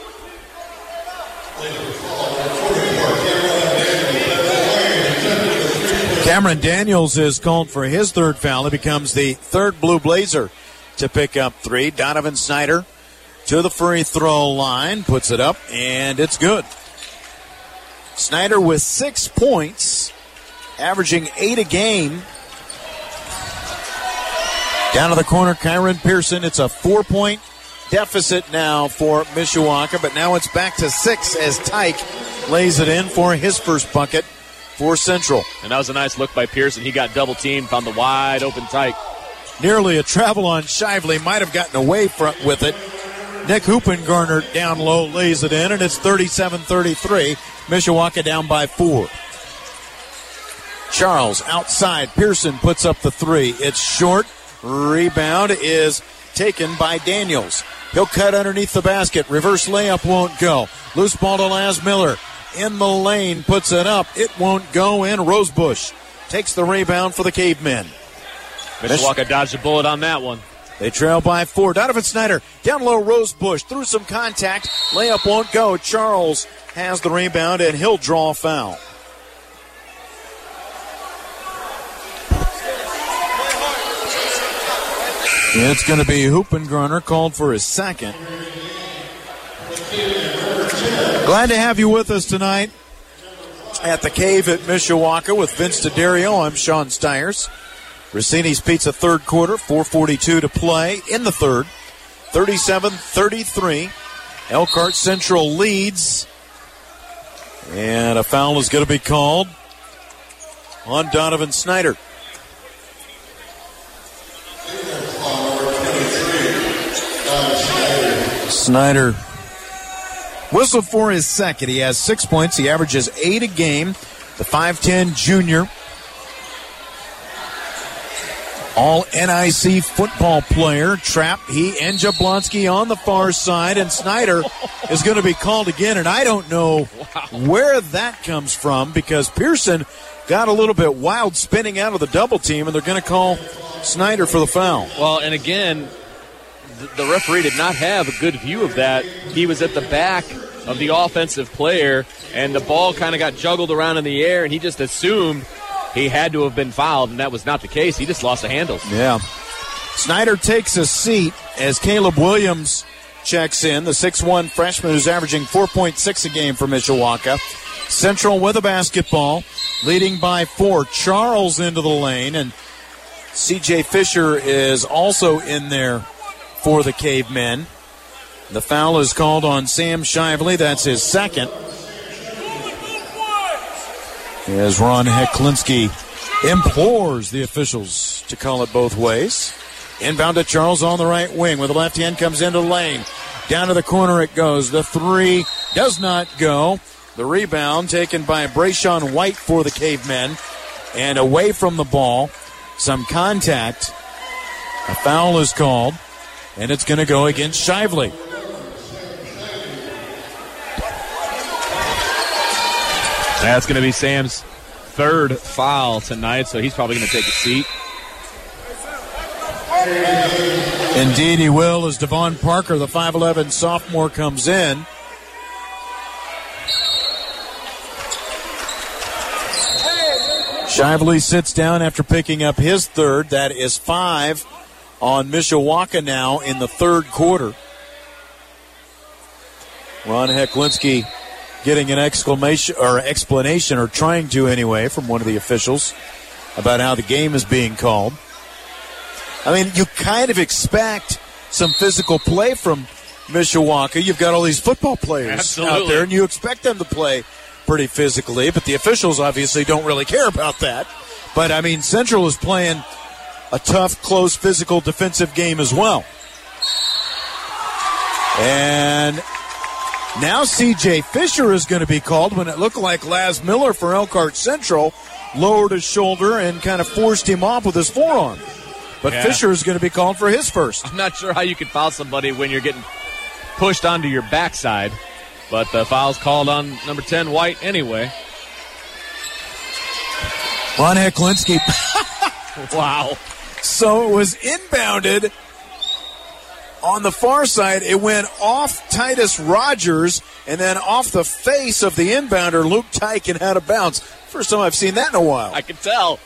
Cameron Daniels is called for his 3rd foul. He becomes the 3rd Blue Blazer to pick up 3. Donovan Snyder to the free throw line, puts it up, and it's good. Snyder with 6 points, averaging 8 a game. Down to the corner, Kyron Pearson. It's a 4-point deficit now for Mishawaka, but now it's back to 6 as Tyke lays it in for his first bucket for Central. And that was a nice look by Pearson. He got double teamed, found the wide open Tyke. Nearly a travel on Shively, might have gotten away with it. Nick Hoopengarner down low lays it in, and it's 37-33. Mishawaka down by 4. Charles outside. Pearson puts up the 3. It's short. Rebound is taken by Daniels. He'll cut underneath the basket. Reverse layup won't go. Loose ball to Laz Miller. In the lane, puts it up. It won't go in. Rosebush takes the rebound for the Cavemen. Mishawaka dodged a bullet on that one. They trail by 4. Donovan Snyder down low. Rosebush through some contact. Layup won't go. Charles has the rebound, and he'll draw a foul. It's going to be Hoopengarner called for his second. Glad to have you with us tonight at the Cave at Mishawaka with Vince D'Addario. I'm Sean Stiers. Rossini's Pizza third quarter, 4:42 to play in the third. 37-33. Elkhart Central leads. And a foul is going to be called on Donovan Snyder. Snyder whistled for his second. He has 6 points. He averages 8 a game. The 5'10 junior. All NIC football player. Trap, he and Jablonski on the far side. And Snyder is going to be called again. And I don't know where that comes from because Pearson got a little bit wild spinning out of the double team. And they're going to call Snyder for the foul. Well, and again, the referee did not have a good view of that. He was at the back of the offensive player, and the ball kind of got juggled around in the air, and he just assumed he had to have been fouled, and that was not the case. He just lost the handles. Yeah. Snyder takes a seat as Caleb Williams checks in, the 6'1 freshman who's averaging 4.6 a game for Mishawaka. Central with a basketball, leading by 4. Charles into the lane, and C.J. Fisher is also in there for the Cavemen. The foul is called on Sam Shively. That's his second. As Ron Heklinski implores the officials to call it both ways. Inbound to Charles on the right wing with the left hand, comes into the lane. Down to the corner it goes. The 3 does not go. The rebound taken by Brayshawn White for the Cavemen. And away from the ball, some contact. A foul is called. And it's going to go against Shively. That's going to be Sam's third foul tonight, so he's probably going to take a seat. Indeed he will, as Devon Parker, the 5'11 sophomore, comes in. Shively sits down after picking up his third. That is 5 on Mishawaka now in the third quarter. Ron Heklinski getting an explanation, or trying to anyway, from one of the officials about how the game is being called. I mean, you kind of expect some physical play from Mishawaka. You've got all these football players out there, and you expect them to play pretty physically, but the officials obviously don't really care about that. But, I mean, Central is playing a tough, close, physical, defensive game as well. And now C.J. Fisher is going to be called when it looked like Laz Miller for Elkhart Central lowered his shoulder and kind of forced him off with his forearm. But Fisher is going to be called for his first. I'm not sure how you can foul somebody when you're getting pushed onto your backside. But the foul's called on number 10, White, anyway. Ron Heklinski. Wow. So it was inbounded on the far side. It went off Titus Rogers and then off the face of the inbounder, Luke Tyke, and out of bounds. First time I've seen that in a while. I can tell.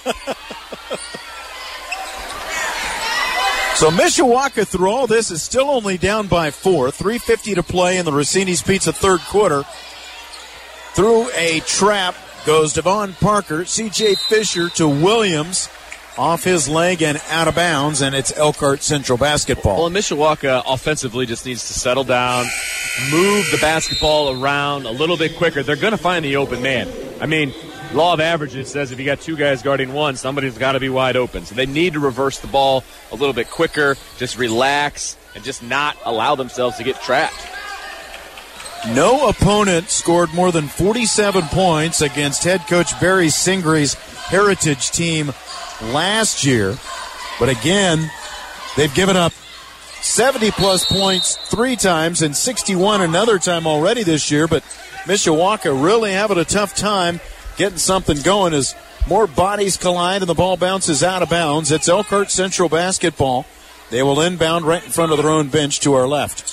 So Mishawaka, through all this, is still only down by 4. 3:50 to play in the Rossini's Pizza third quarter. Through a trap goes Devon Parker. C.J. Fisher to Williams. Off his leg and out of bounds, and it's Elkhart Central basketball. Well, Mishawaka offensively just needs to settle down, move the basketball around a little bit quicker. They're going to find the open man. I mean, law of averages says if you got two guys guarding one, somebody's got to be wide open. So they need to reverse the ball a little bit quicker, just relax, and just not allow themselves to get trapped. No opponent scored more than 47 points against head coach Barry Singre's Heritage team last year. But again, they've given up 70-plus points 3 times and 61 another time already this year. But Mishawaka really having a tough time getting something going as more bodies collide and the ball bounces out of bounds. It's Elkhart Central basketball. They will inbound right in front of their own bench to our left.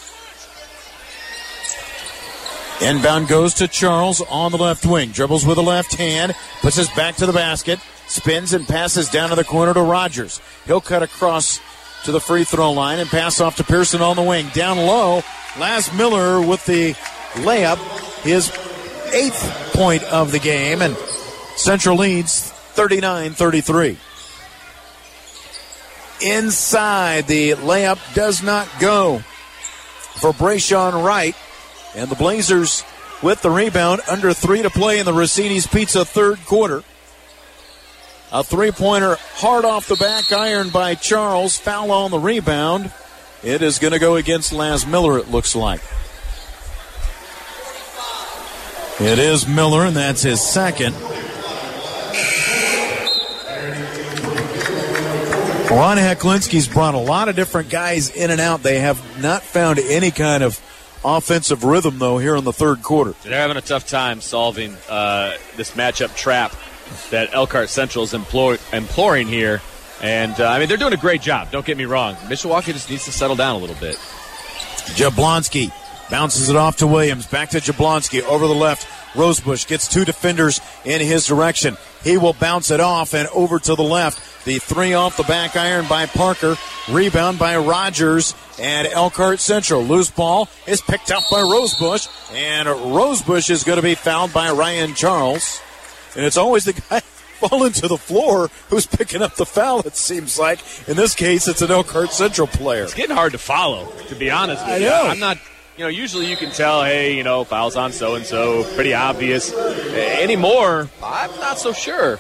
Inbound goes to Charles on the left wing. Dribbles with the left hand. Puts his back to the basket. Spins and passes down to the corner to Rogers. He'll cut across to the free throw line and pass off to Pearson on the wing. Down low, Laz Miller with the layup. His 8th point of the game. And Central leads 39-33. Inside, the layup does not go for Brayshawn Wright. And the Blazers with the rebound, under 3 to play in the Rossini's Pizza third quarter. A three-pointer hard off the back iron by Charles. Foul on the rebound. It is going to go against Laz Miller, it looks like. It is Miller, and that's his second. Ron Heklinski's brought a lot of different guys in and out. They have not found any kind of offensive rhythm, though, here in the third quarter. They're having a tough time solving this matchup trap that Elkhart Central is imploring here. And, I mean, they're doing a great job. Don't get me wrong. Mishawaka just needs to settle down a little bit. Jablonski bounces it off to Williams. Back to Jablonski over the left. Rosebush gets 2 defenders in his direction. He will bounce it off and over to the left. The 3 off the back iron by Parker. Rebound by Rogers and Elkhart Central. Loose ball is picked up by Rosebush. And Rosebush is going to be fouled by Ryan Charles. And it's always the guy falling to the floor who's picking up the foul, it seems like. In this case, it's an Elkhart Central player. It's getting hard to follow, to be honest with you. I'm not, usually you can tell, hey, fouls on so-and-so, pretty obvious. Anymore, I'm not so sure.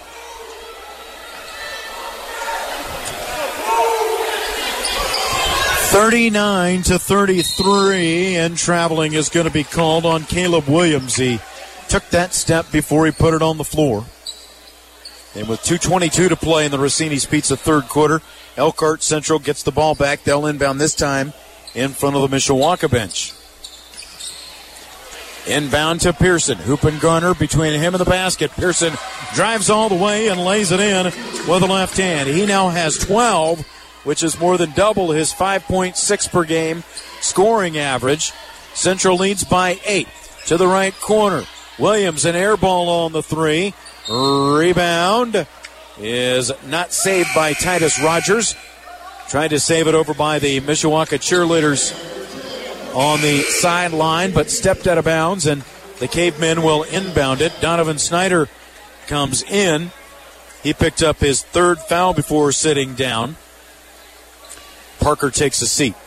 (39-33), and traveling is going to be called on Caleb Williams. He took that step before he put it on the floor. And with 2:22 to play in the Rossini's Pizza third quarter, Elkhart Central gets the ball back. They'll inbound this time in front of the Mishawaka bench. Inbound to Pearson. Hoopengarner between him and the basket. Pearson drives all the way and lays it in with the left hand. He now has 12, which is more than double his 5.6 per game scoring average. Central leads by 8. To the right corner. Williams, an air ball on the 3. Rebound is not saved by Titus Rogers. Tried to save it over by the Mishawaka cheerleaders on the sideline, but stepped out of bounds, and the Cavemen will inbound it. Donovan Snyder comes in. He picked up his 3rd foul before sitting down. Parker takes a seat.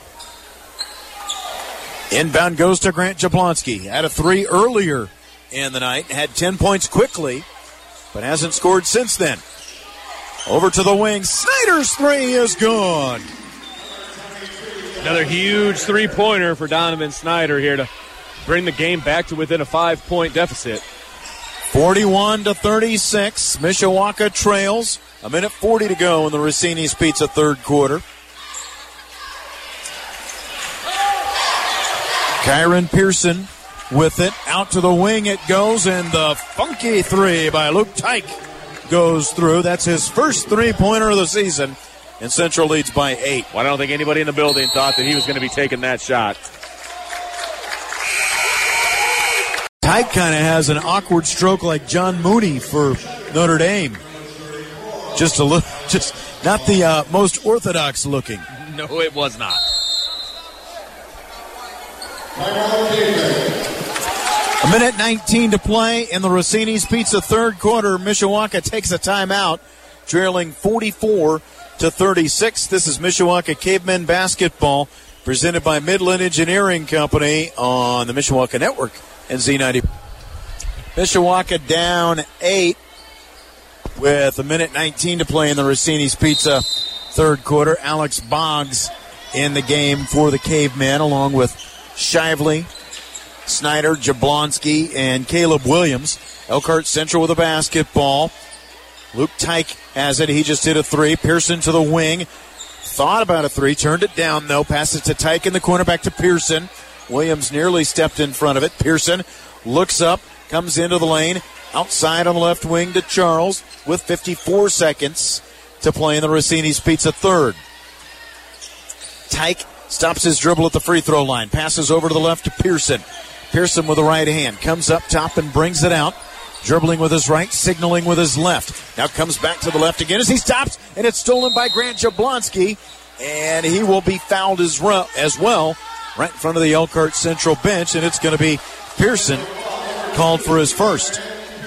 Inbound goes to Grant Jablonski. Had a 3 earlier in the night. Had 10 points quickly, but hasn't scored since then. Over to the wing. Snyder's 3 is gone. Another huge three-pointer for Donovan Snyder here to bring the game back to within a 5-point deficit. 41-36. Mishawaka trails. 1:40 to go in the Rossini's Pizza third quarter. Kyron Pearson with it. Out to the wing it goes, and the funky 3 by Luke Tyke goes through. That's his first three-pointer of the season, and Central leads by 8. Well, I don't think anybody in the building thought that he was going to be taking that shot. Tyke kind of has an awkward stroke like John Mooney for Notre Dame. Just a little, just not the most orthodox looking. No, it was not. A minute 19 to play in the Rossini's Pizza third quarter. Mishawaka takes a timeout, trailing 44-36. This is Mishawaka Cavemen basketball, presented by Midland Engineering Company on the Mishawaka Network and Z90. Mishawaka down 8 with a minute 19 to play in the Rossini's Pizza third quarter. Alex Boggs in the game for the Cavemen, along with Shively, Snyder, Jablonski, and Caleb Williams. Elkhart Central with a basketball. Luke Tyke has it. He just hit a three. Pearson to the wing. Thought about a three. Turned it down, though. Passes to Tyke in the corner. Back to Pearson. Williams nearly stepped in front of it. Pearson looks up. Comes into the lane. Outside on the left wing to Charles with 54 seconds to play in the Rossini's Pizza third. Tyke stops his dribble at the free throw line. Passes over to the left to Pearson. Pearson with the right hand. Comes up top and brings it out. Dribbling with his right, signaling with his left. Now comes back to the left again as he stops, and it's stolen by Grant Jablonski. And he will be fouled as well, right in front of the Elkhart Central bench, and it's going to be Pearson called for his first.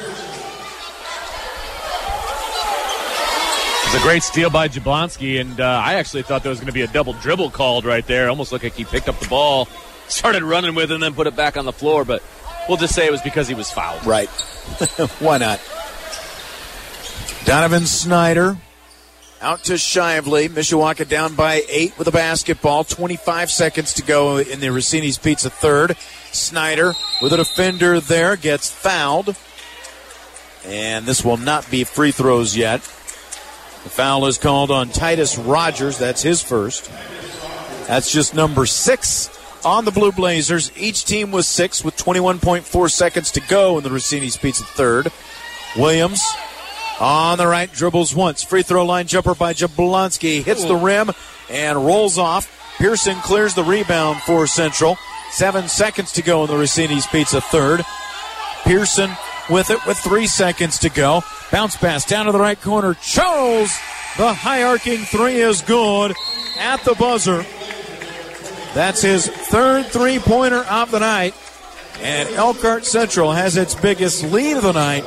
It's a great steal by Jablonski, and I actually thought there was going to be a double dribble called right there. Almost looked like he picked up the ball, started running with it, and then put it back on the floor, but we'll just say it was because he was fouled. Right. Why not? Donovan Snyder out to Shively. Mishawaka down by 8 with a basketball. 25 seconds to go in the Rossini's Pizza third. Snyder with a defender there gets fouled. And this will not be free throws yet. The foul is called on Titus Rogers. That's his first. That's just number 6 on the Blue Blazers. Each team was 6 with 21.4 seconds to go in the Rossini's Pizza third. Williams on the right, dribbles once. Free throw line jumper by Jablonski. Hits the rim and rolls off. Pearson clears the rebound for Central. 7 seconds to go in the Rossini's Pizza third. Pearson with it with 3 seconds to go. Bounce pass down to the right corner. Charles, the high arcing three is good at the buzzer. That's his third three-pointer of the night. And Elkhart Central has its biggest lead of the night,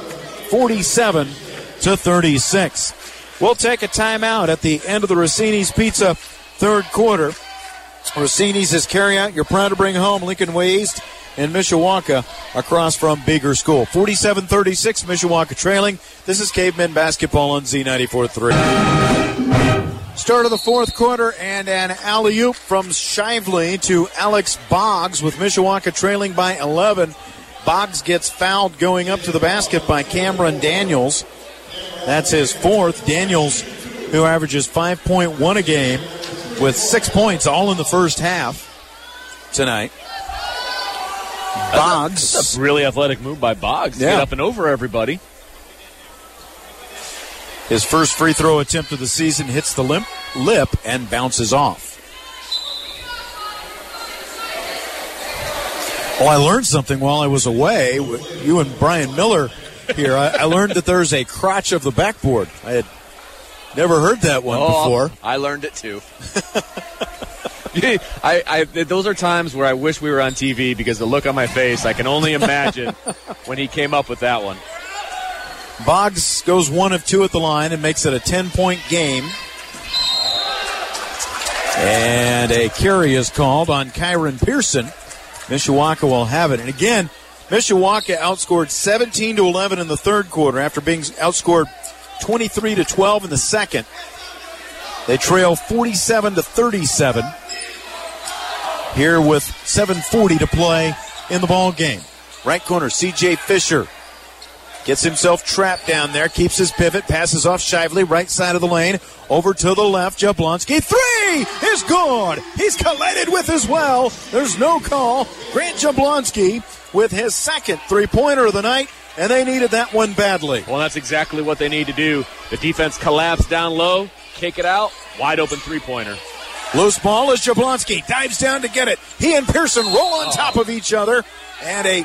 47-36. We'll take a timeout at the end of the Rossini's Pizza third quarter. Rossini's is carry out. You're proud to bring home Lincoln Waste in Mishawaka across from Beager School. 47-36, Mishawaka trailing. This is Cavemen basketball on Z94.3. Start of the fourth quarter and an alley-oop from Shively to Alex Boggs with Mishawaka trailing by 11. Boggs gets fouled going up to the basket by Cameron Daniels. That's his fourth. Daniels, who averages 5.1 a game with 6 points all in the first half tonight. Boggs. That's a really athletic move by Boggs to get up and over everybody. His first free throw attempt of the season hits the lip and bounces off. Well, I learned something while I was away. You and Brian Miller here. I learned that there's a crotch of the backboard. I had never heard that one before. I learned it too. Those are times where I wish we were on TV because the look on my face, I can only imagine when he came up with that one. Boggs goes 1 of 2 at the line and makes it a 10-point game. And a carry is called on Kyron Pearson. Mishawaka will have it. And again, Mishawaka outscored 17-11 in the third quarter after being outscored 23-12 in the second. They trail 47-37 here with 7:40 to play in the ball game. Right corner, C.J. Fisher gets himself trapped down there, keeps his pivot, passes off Shively, right side of the lane, over to the left, Jablonski, three is good! He's collided with as well. There's no call. Grant Jablonski with his second three-pointer of the night, and they needed that one badly. Well, that's exactly what they need to do. The defense collapsed down low, kick it out, wide open three-pointer. Loose ball as Jablonski dives down to get it. He and Pearson roll on top of each other, and a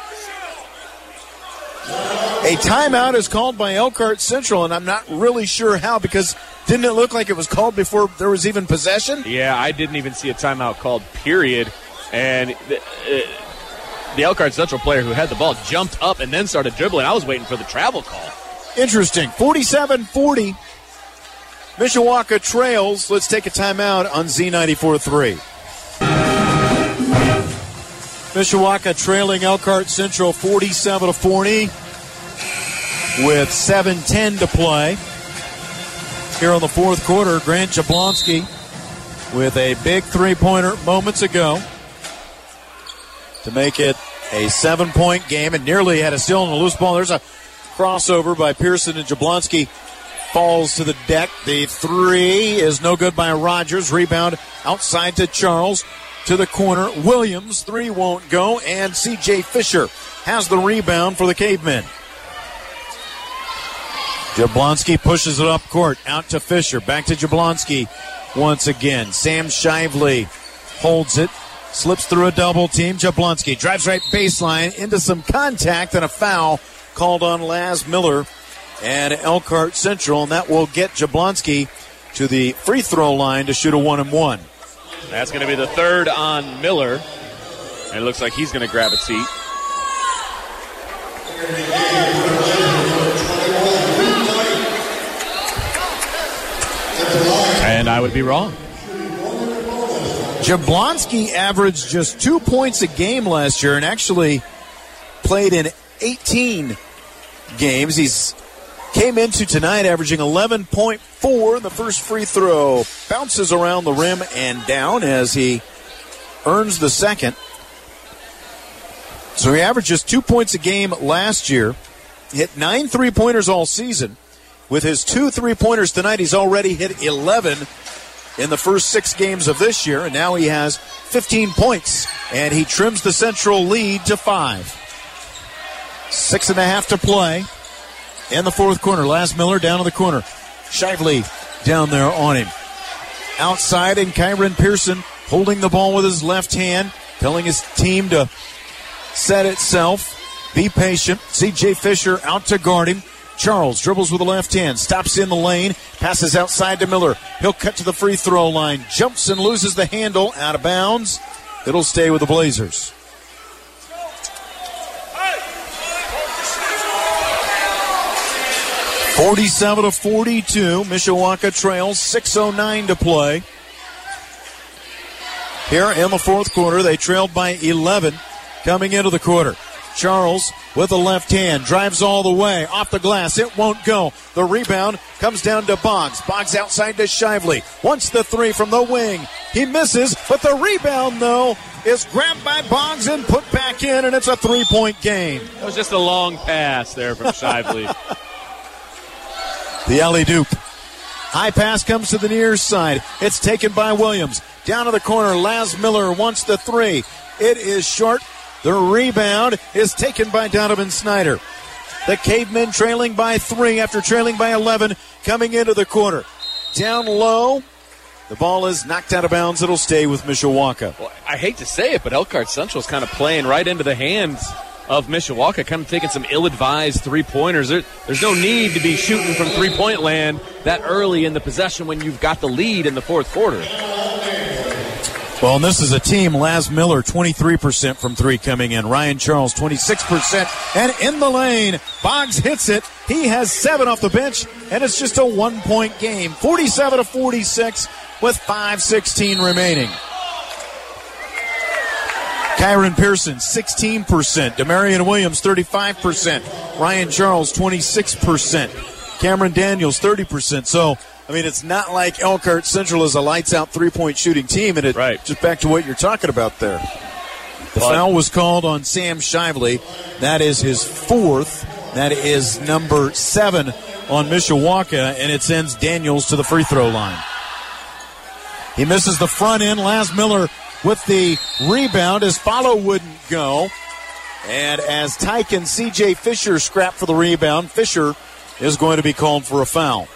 timeout is called by Elkhart Central, and I'm not really sure how, because didn't it look like it was called before there was even possession? Yeah, I didn't even see a timeout called, period. And the Elkhart Central player who had the ball jumped up and then started dribbling. I was waiting for the travel call. Interesting. 47-40. Mishawaka trails. Let's take a timeout on Z94.3. Mishawaka trailing Elkhart Central 47-40 with 7:10 to play. Here on the fourth quarter, Grant Jablonski with a big three-pointer moments ago to make it a 7-point game, and nearly had a steal on a loose ball. There's a crossover by Pearson, and Jablonski falls to the deck. The three is no good by Rogers. Rebound outside to Charles. To the corner. Williams, three won't go, and C.J. Fisher has the rebound for the Cavemen. Jablonski pushes it up court. Out to Fisher. Back to Jablonski once again. Sam Shively holds it. Slips through a double team. Jablonski drives right baseline into some contact and a foul called on Laz Miller and Elkhart Central, and that will get Jablonski to the free throw line to shoot a 1-and-1. That's going to be the third on Miller, and it looks like he's going to grab a seat. And I would be wrong. Jablonski averaged just 2 points a game last year and actually played in 18 games. He's came into tonight averaging 11.4. The first free throw bounces around the rim and down as he earns the second. So he averaged just 2 points a game last year. Hit 9 3-pointers all season. With his 2 3-pointers tonight, he's already hit 11 in the first 6 games of this year, and now he has 15 points, and he trims the Central lead to 5. 6.5 to play in the fourth quarter. Laz Miller down in the corner. Shively down there on him. Outside, and Kyron Pearson holding the ball with his left hand, telling his team to set itself, be patient. C.J. Fisher out to guard him. Charles dribbles with the left hand, stops in the lane, passes outside to Miller. He'll cut to the free throw line, jumps and loses the handle, out of bounds. It'll stay with the Blazers. (47-42). Mishawaka trails, 6:09 to play. Here in the fourth quarter, they trailed by 11 coming into the quarter. Charles with the left hand, drives all the way, off the glass, it won't go. The rebound comes down to Boggs. Boggs outside to Shively. Wants the three from the wing. He misses, but the rebound, though, is grabbed by Boggs and put back in, and it's a 3-point game. It was just a long pass there from Shively. The alley-oop. High pass comes to the near side. It's taken by Williams. Down to the corner, Laz Miller wants the three. It is short. The rebound is taken by Donovan Snyder. The Cavemen trailing by 3 after trailing by 11 coming into the quarter. Down low. The ball is knocked out of bounds. It'll stay with Mishawaka. Well, I hate to say it, but Elkhart Central is kind of playing right into the hands of Mishawaka, kind of taking some ill-advised three-pointers. There's no need to be shooting from three-point land that early in the possession when you've got the lead in the fourth quarter. Well, and this is a team, Laz Miller, 23% from 3 coming in. Ryan Charles, 26%. And in the lane, Boggs hits it. He has 7 off the bench, and it's just a 1-point game. 47-46 with 5:16 remaining. Kyron Pearson, 16%. Demarion Williams, 35%. Ryan Charles, 26%. Cameron Daniels, 30%. So, I mean, it's not like Elkhart Central is a lights-out three-point shooting team, and it just back to what you're talking about there. The foul was called on Sam Shively. That is his 4th. That is number 7 on Mishawaka, and it sends Daniels to the free throw line. He misses the front end. Laz Miller with the rebound. His follow wouldn't go. And as Tyke and C.J. Fisher scrap for the rebound, Fisher is going to be called for a foul.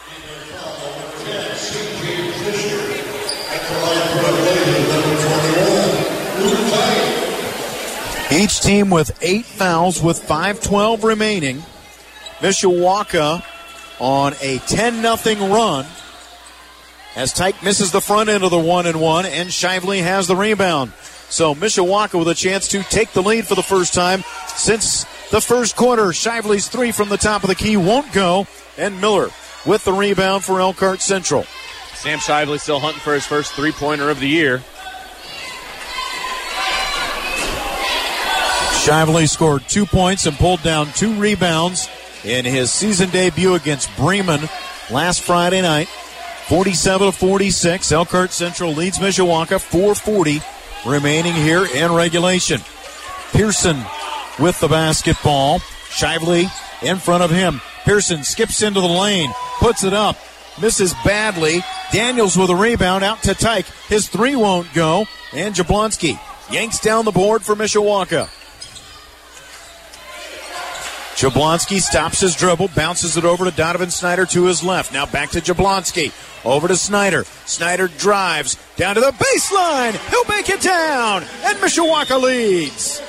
Each team with 8 fouls with 5:12 remaining. Mishawaka on a 10-0 run as Tyke misses the front end of the 1-and-1, and Shively has the rebound. So Mishawaka with a chance to take the lead for the first time since the first quarter. Shively's three from the top of the key won't go, and Miller with the rebound for Elkhart Central. Sam Shively still hunting for his first three-pointer of the year. Shively scored 2 points and pulled down 2 rebounds in his season debut against Bremen last Friday night. 47-46. Elkhart Central leads Mishawaka. 4:40 remaining here in regulation. Pearson with the basketball. Shively in front of him. Pearson skips into the lane, puts it up, misses badly. Daniels with a rebound out to Tyke. His three won't go, and Jablonski yanks down the board for Mishawaka. Jablonski stops his dribble, bounces it over to Donovan Snyder to his left. Now back to Jablonski. Over to Snyder. Snyder drives down to the baseline. He'll make it down, and Mishawaka leads.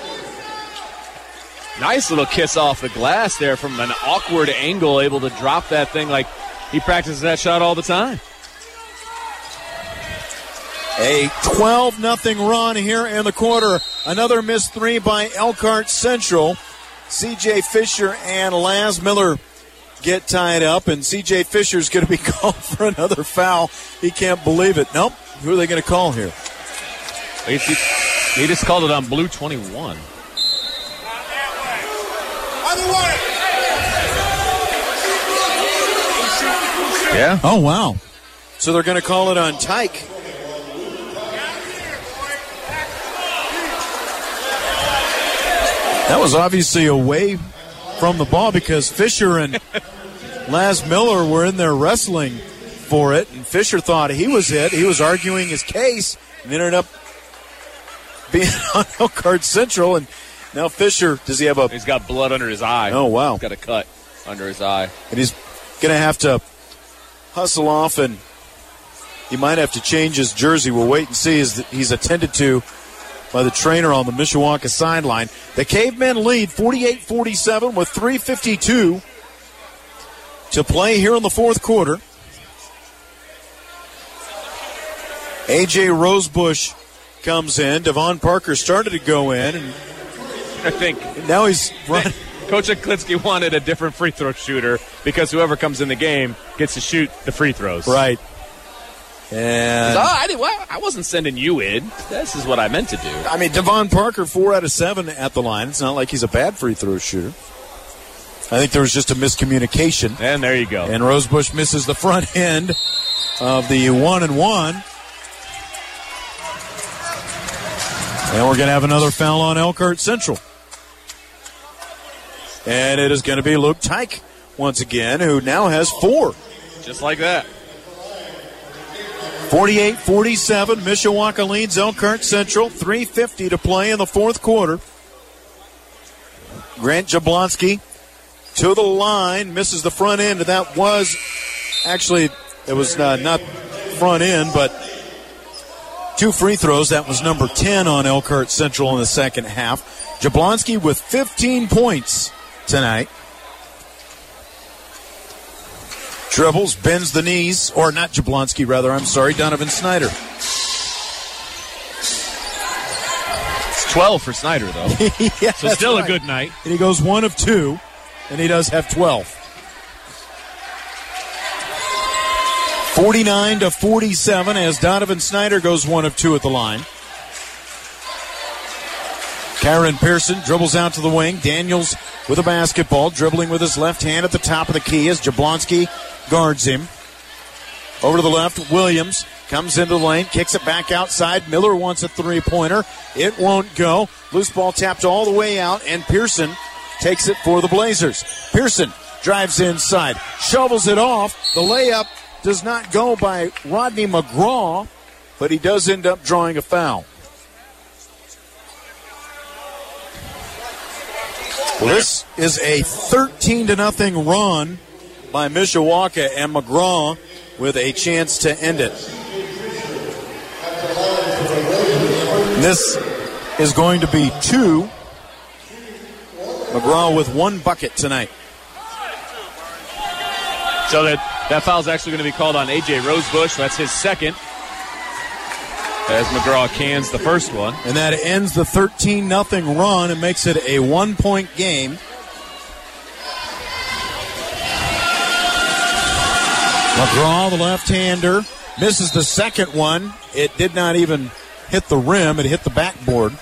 Nice little kiss off the glass there from an awkward angle, able to drop that thing like he practices that shot all the time. A 12-0 run here in the quarter. Another missed three by Elkhart Central. C.J. Fisher and Laz Miller get tied up, and C.J. Fisher's going to be called for another foul. He can't believe it. Nope. Who are they going to call here? He just called it on blue 21. Yeah. Oh, wow. So they're going to call it on Tyke. That was obviously away from the ball because Fisher and Laz Miller were in there wrestling for it, and Fisher thought he was it. He was arguing his case and ended up being on Elkhart Central, and now Fisher, does he have a... He's got blood under his eye. Oh, wow. He's got a cut under his eye. And he's going to have to hustle off, and he might have to change his jersey. We'll wait and see as he's attended to by the trainer on the Mishawaka sideline. The Cavemen lead 48-47 with 3:52 to play here in the fourth quarter. A.J. Rosebush comes in. Devon Parker started to go in, and I think now he's running. Coach Aklinsky wanted a different free throw shooter because whoever comes in the game gets to shoot the free throws. Right. And I wasn't sending you in. This is what I meant to do. I mean, Devon Parker, 4 out of 7 at the line. It's not like he's a bad free throw shooter. I think there was just a miscommunication. And there you go. And Rosebush misses the front end of the 1-and-1. And we're going to have another foul on Elkhart Central. And it is going to be Luke Tyke once again, who now has 4. Just like that. 48-47, Mishawaka leads Elkhart Central. 3:50 to play in the fourth quarter. Grant Jablonski to the line, misses the front end. That was actually, it was not front end, but 2 free throws. That was number 10 on Elkhart Central in the second half. Jablonski with 15 points tonight. Dribbles, bends the knees, or not Jablonski, rather, I'm sorry, Donovan Snyder. It's 12 for Snyder, though. Yeah, so still right. A good night. And he goes 1 of 2, and he does have 12. 49-47 as Donovan Snyder goes 1 of 2 at the line. Kyron Pearson dribbles out to the wing. Daniels with a basketball, dribbling with his left hand at the top of the key as Jablonski guards him. Over to the left, Williams comes into the lane, kicks it back outside. Miller wants a three-pointer. It won't go. Loose ball tapped all the way out, and Pearson takes it for the Blazers. Pearson drives inside, shovels it off. The layup does not go by Rodney McGraw, but he does end up drawing a foul. Well, this is a 13-0 run by Mishawaka, and McGraw with a chance to end it. This is going to be 2. McGraw with 1 bucket tonight. So that foul's actually going to be called on A.J. Rosebush. That's his second. as McGraw cans the first one. And that ends the 13-0 run and makes it a 1-point game. McGraw, the left-hander, misses the second one. It did not even hit the rim. It hit the backboard.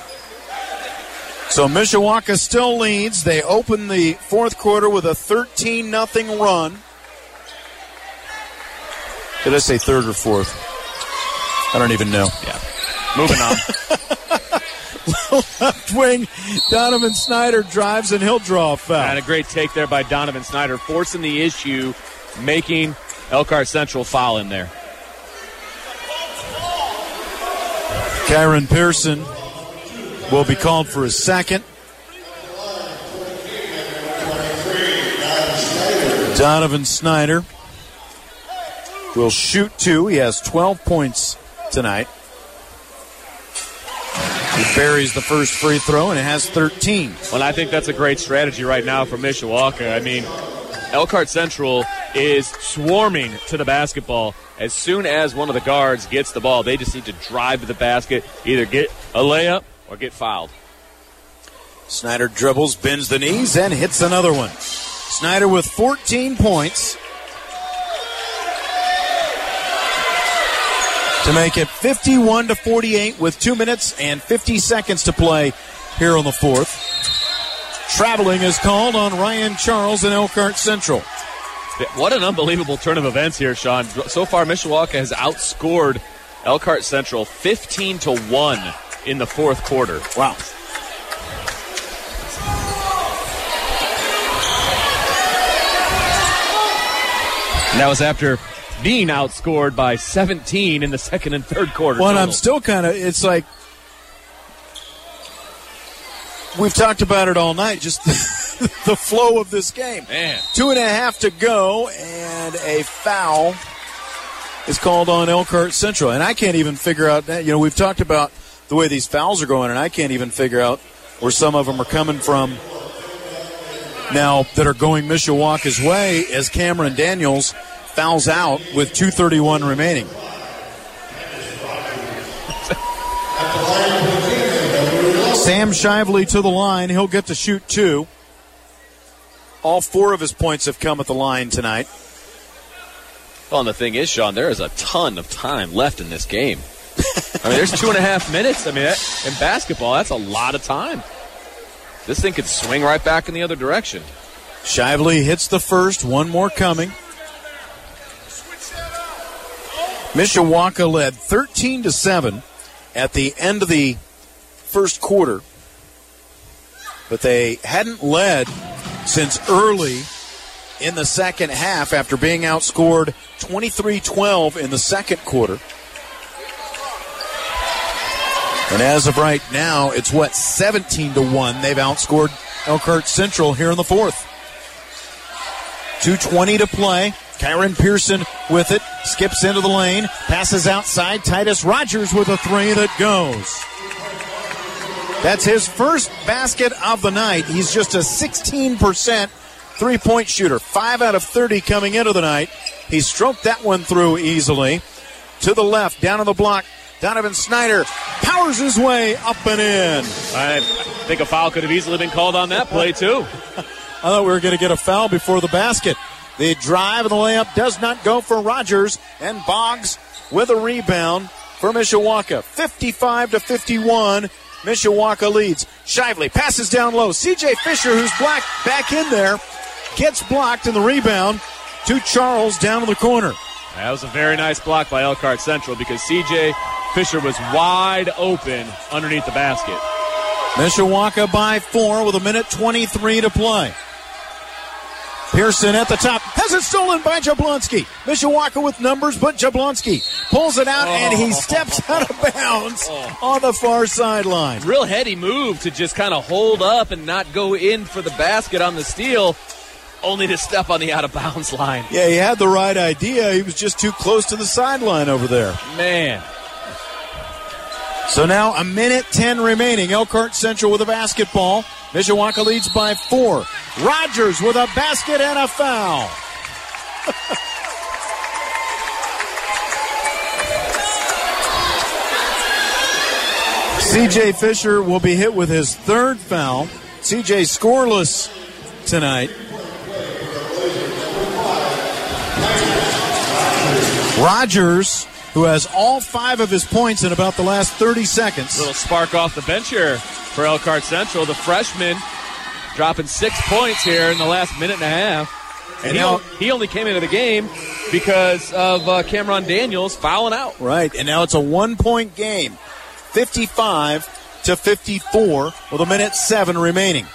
So Mishawaka still leads. They open the fourth quarter with a 13-0 run. Did I say third or fourth? I don't even know. Yeah. Moving on. Left wing, Donovan Snyder drives, and he'll draw a foul. And a great take there by Donovan Snyder, forcing the issue, making Elkhart Central foul in there. Kyron Pearson will be called for his second. Donovan Snyder will shoot two. He has 12 points tonight. He buries the first free throw, and it has 13. Well, I think that's a great strategy right now for Mishawaka. I mean, Elkhart Central is swarming to the basketball. As soon as one of the guards gets the ball, they just need to drive to the basket, either get a layup or get fouled. Snyder dribbles, bends the knees, and hits another one. Snyder with 14 points to make it 51-48 with 2 minutes and 50 seconds to play here on the fourth. Traveling is called on Ryan Charles and Elkhart Central. What an unbelievable turn of events here, Sean. So far, Mishawaka has outscored Elkhart Central 15-1 in the fourth quarter. Wow. And that was after being outscored by 17 in the second and third quarter. Well, I'm still kind of, it's like, we've talked about it all night, just the flow of this game. Man. 2.5 to go, and a foul is called on Elkhart Central. And I can't even figure out that. You know, we've talked about the way these fouls are going, and I can't even figure out where some of them are coming from now that are going Mishawaka's way as Cameron Daniels fouls out with 2:31 remaining. Sam Shively to the line. He'll get to shoot two. All 4 of his points have come at the line tonight. Well, and the thing is, Sean, there is a ton of time left in this game. I mean, there's 2.5 minutes. I mean, in basketball, that's a lot of time. This thing could swing right back in the other direction. Shively hits the first. One more coming. Mishawaka led 13-7 at the end of the first quarter, but they hadn't led since early in the second half after being outscored 23-12 in the second quarter. And as of right now, it's 17-1. They've outscored Elkhart Central here in the fourth. 2:20 to play. Kyron Pearson with it, skips into the lane, passes outside. Titus Rogers with a three that goes. That's his first basket of the night. He's just a 16% three-point shooter. 5 out of 30 coming into the night. He stroked that one through easily. To the left, down on the block, Donovan Snyder powers his way up and in. I think a foul could have easily been called on that play, too. I thought we were going to get a foul before the basket. The drive and the layup does not go for Rogers, and Boggs with a rebound for Mishawaka. 55-51, Mishawaka leads. Shively passes down low. C.J. Fisher, who's back in there, gets blocked in the rebound to Charles down in the corner. That was a very nice block by Elkhart Central because C.J. Fisher was wide open underneath the basket. Mishawaka by 4 with 1:23 to play. Pearson at the top. Has it stolen by Jablonski. Mishawaka with numbers, but Jablonski pulls it out, and he steps out of bounds on the far sideline. Real heady move to just kind of hold up and not go in for the basket on the steal, only to step on the out-of-bounds line. Yeah, he had the right idea. He was just too close to the sideline over there. Man. So now 1:10 remaining. Elkhart Central with a basketball. Mishawaka leads by 4. Rogers with a basket and a foul. C.J. Fisher will be hit with his third foul. C.J. scoreless tonight. Rogers, who has all 5 of his points in about the last 30 seconds. Little spark off the bench here for Elkhart Central. The freshman dropping 6 points here in the last minute and a half. And he only came into the game because of Cameron Daniels fouling out. Right, and now it's a 1-point game. 55-54 with 1:07 remaining.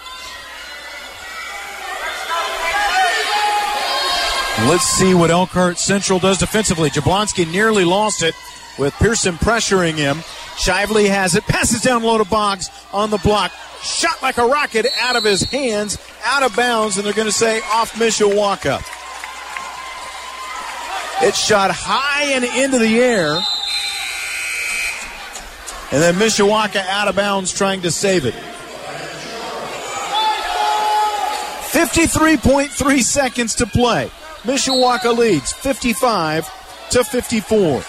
Let's see what Elkhart Central does defensively. Jablonski nearly lost it with Pearson pressuring him. Shively has it, passes down low to Boggs on the block. Shot like a rocket out of his hands, out of bounds, and they're going to say off Mishawaka. It's shot high and into the air. And then Mishawaka out of bounds trying to save it. 53.3 seconds to play. Mishawaka leads 55-54.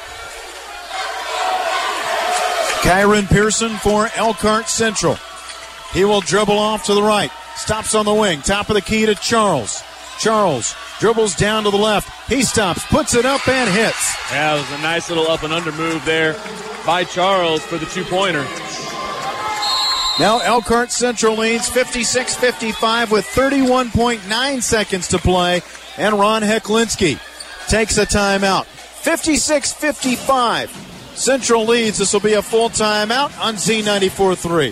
Kyron Pearson for Elkhart Central. He will dribble off to the right. Stops on the wing. Top of the key to Charles. Charles dribbles down to the left. He stops, puts it up, and hits. Yeah, it was a nice little up and under move there by Charles for the 2-pointer. Now Elkhart Central leads 56-55 with 31.9 seconds to play. And Ron Heklinski takes a timeout. 56-55. Central leads. This will be a full timeout on Z94-3.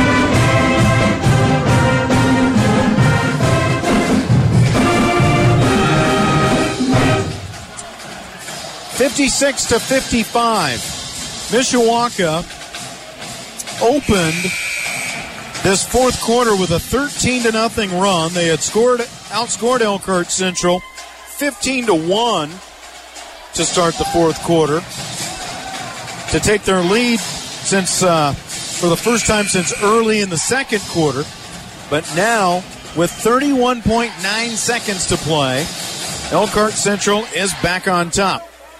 56-55. Mishawaka opened this fourth quarter with a 13-0 run. They had outscored Elkhart Central 15-1 to start the fourth quarter to take their lead since for the first time since early in the second quarter. But now, with 31.9 seconds to play, Elkhart Central is back on top.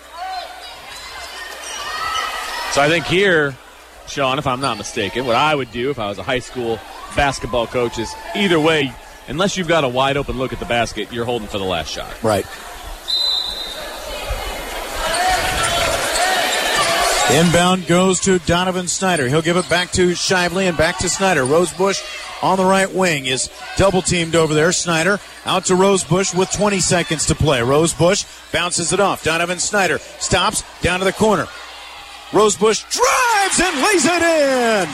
So I think here, Sean, if I'm not mistaken, what I would do if I was a high school basketball coach is either way, unless you've got a wide open look at the basket, you're holding for the last shot. Right. Inbound goes to Donovan Snyder. He'll give it back to Shively and back to Snyder. Rosebush on the right wing is double teamed over there. Snyder out to Rosebush with 20 seconds to play. Rosebush bounces it off. Donovan Snyder stops down to the corner. Rosebush drives and lays it in.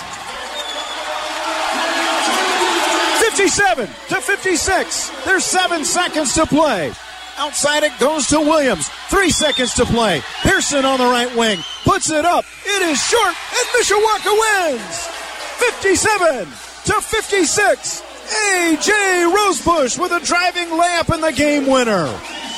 57-56. There's 7 seconds to play. Outside it goes to Williams. 3 seconds to play. Pearson on the right wing. Puts it up. It is short, and Mishawaka wins. 57-56. A.J. Rosebush with a driving layup in the game winner.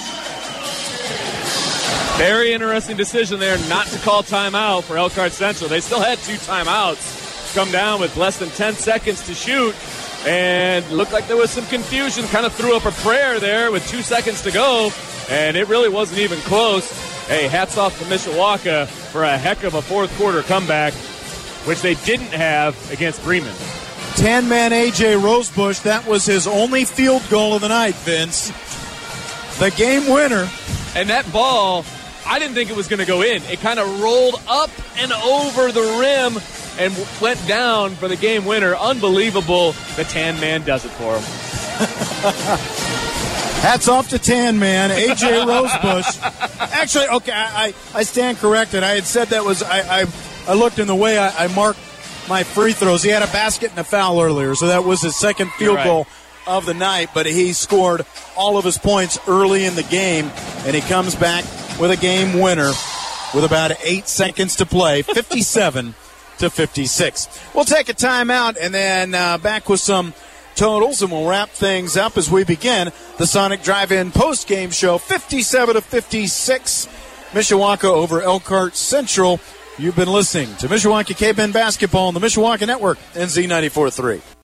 Very interesting decision there not to call timeout for Elkhart Central. They still had 2 timeouts. Come down with less than 10 seconds to shoot. And looked like there was some confusion. Kind of threw up a prayer there with 2 seconds to go. And it really wasn't even close. Hey, hats off to Mishawaka for a heck of a fourth quarter comeback, which they didn't have against Bremen. 10-man A.J. Rosebush. That was his only field goal of the night, Vince. The game winner. And that ball, I didn't think it was going to go in. It kind of rolled up and over the rim and went down for the game winner. Unbelievable. The Tan Man does it for him. Hats off to Tan Man, A.J. Rosebush. Actually, okay, I stand corrected. I had said that was, I looked in the way I marked my free throws. He had a basket and a foul earlier, so that was his second field goal of the night, but he scored all of his points early in the game, and he comes back with a game winner with about 8 seconds to play, 57-56. We'll take a timeout and then back with some totals, and we'll wrap things up as we begin the Sonic Drive-In post-game show, 57-56. Mishawaka over Elkhart Central. You've been listening to Mishawaka Cavemen Basketball on the Mishawaka Network and Z94.3.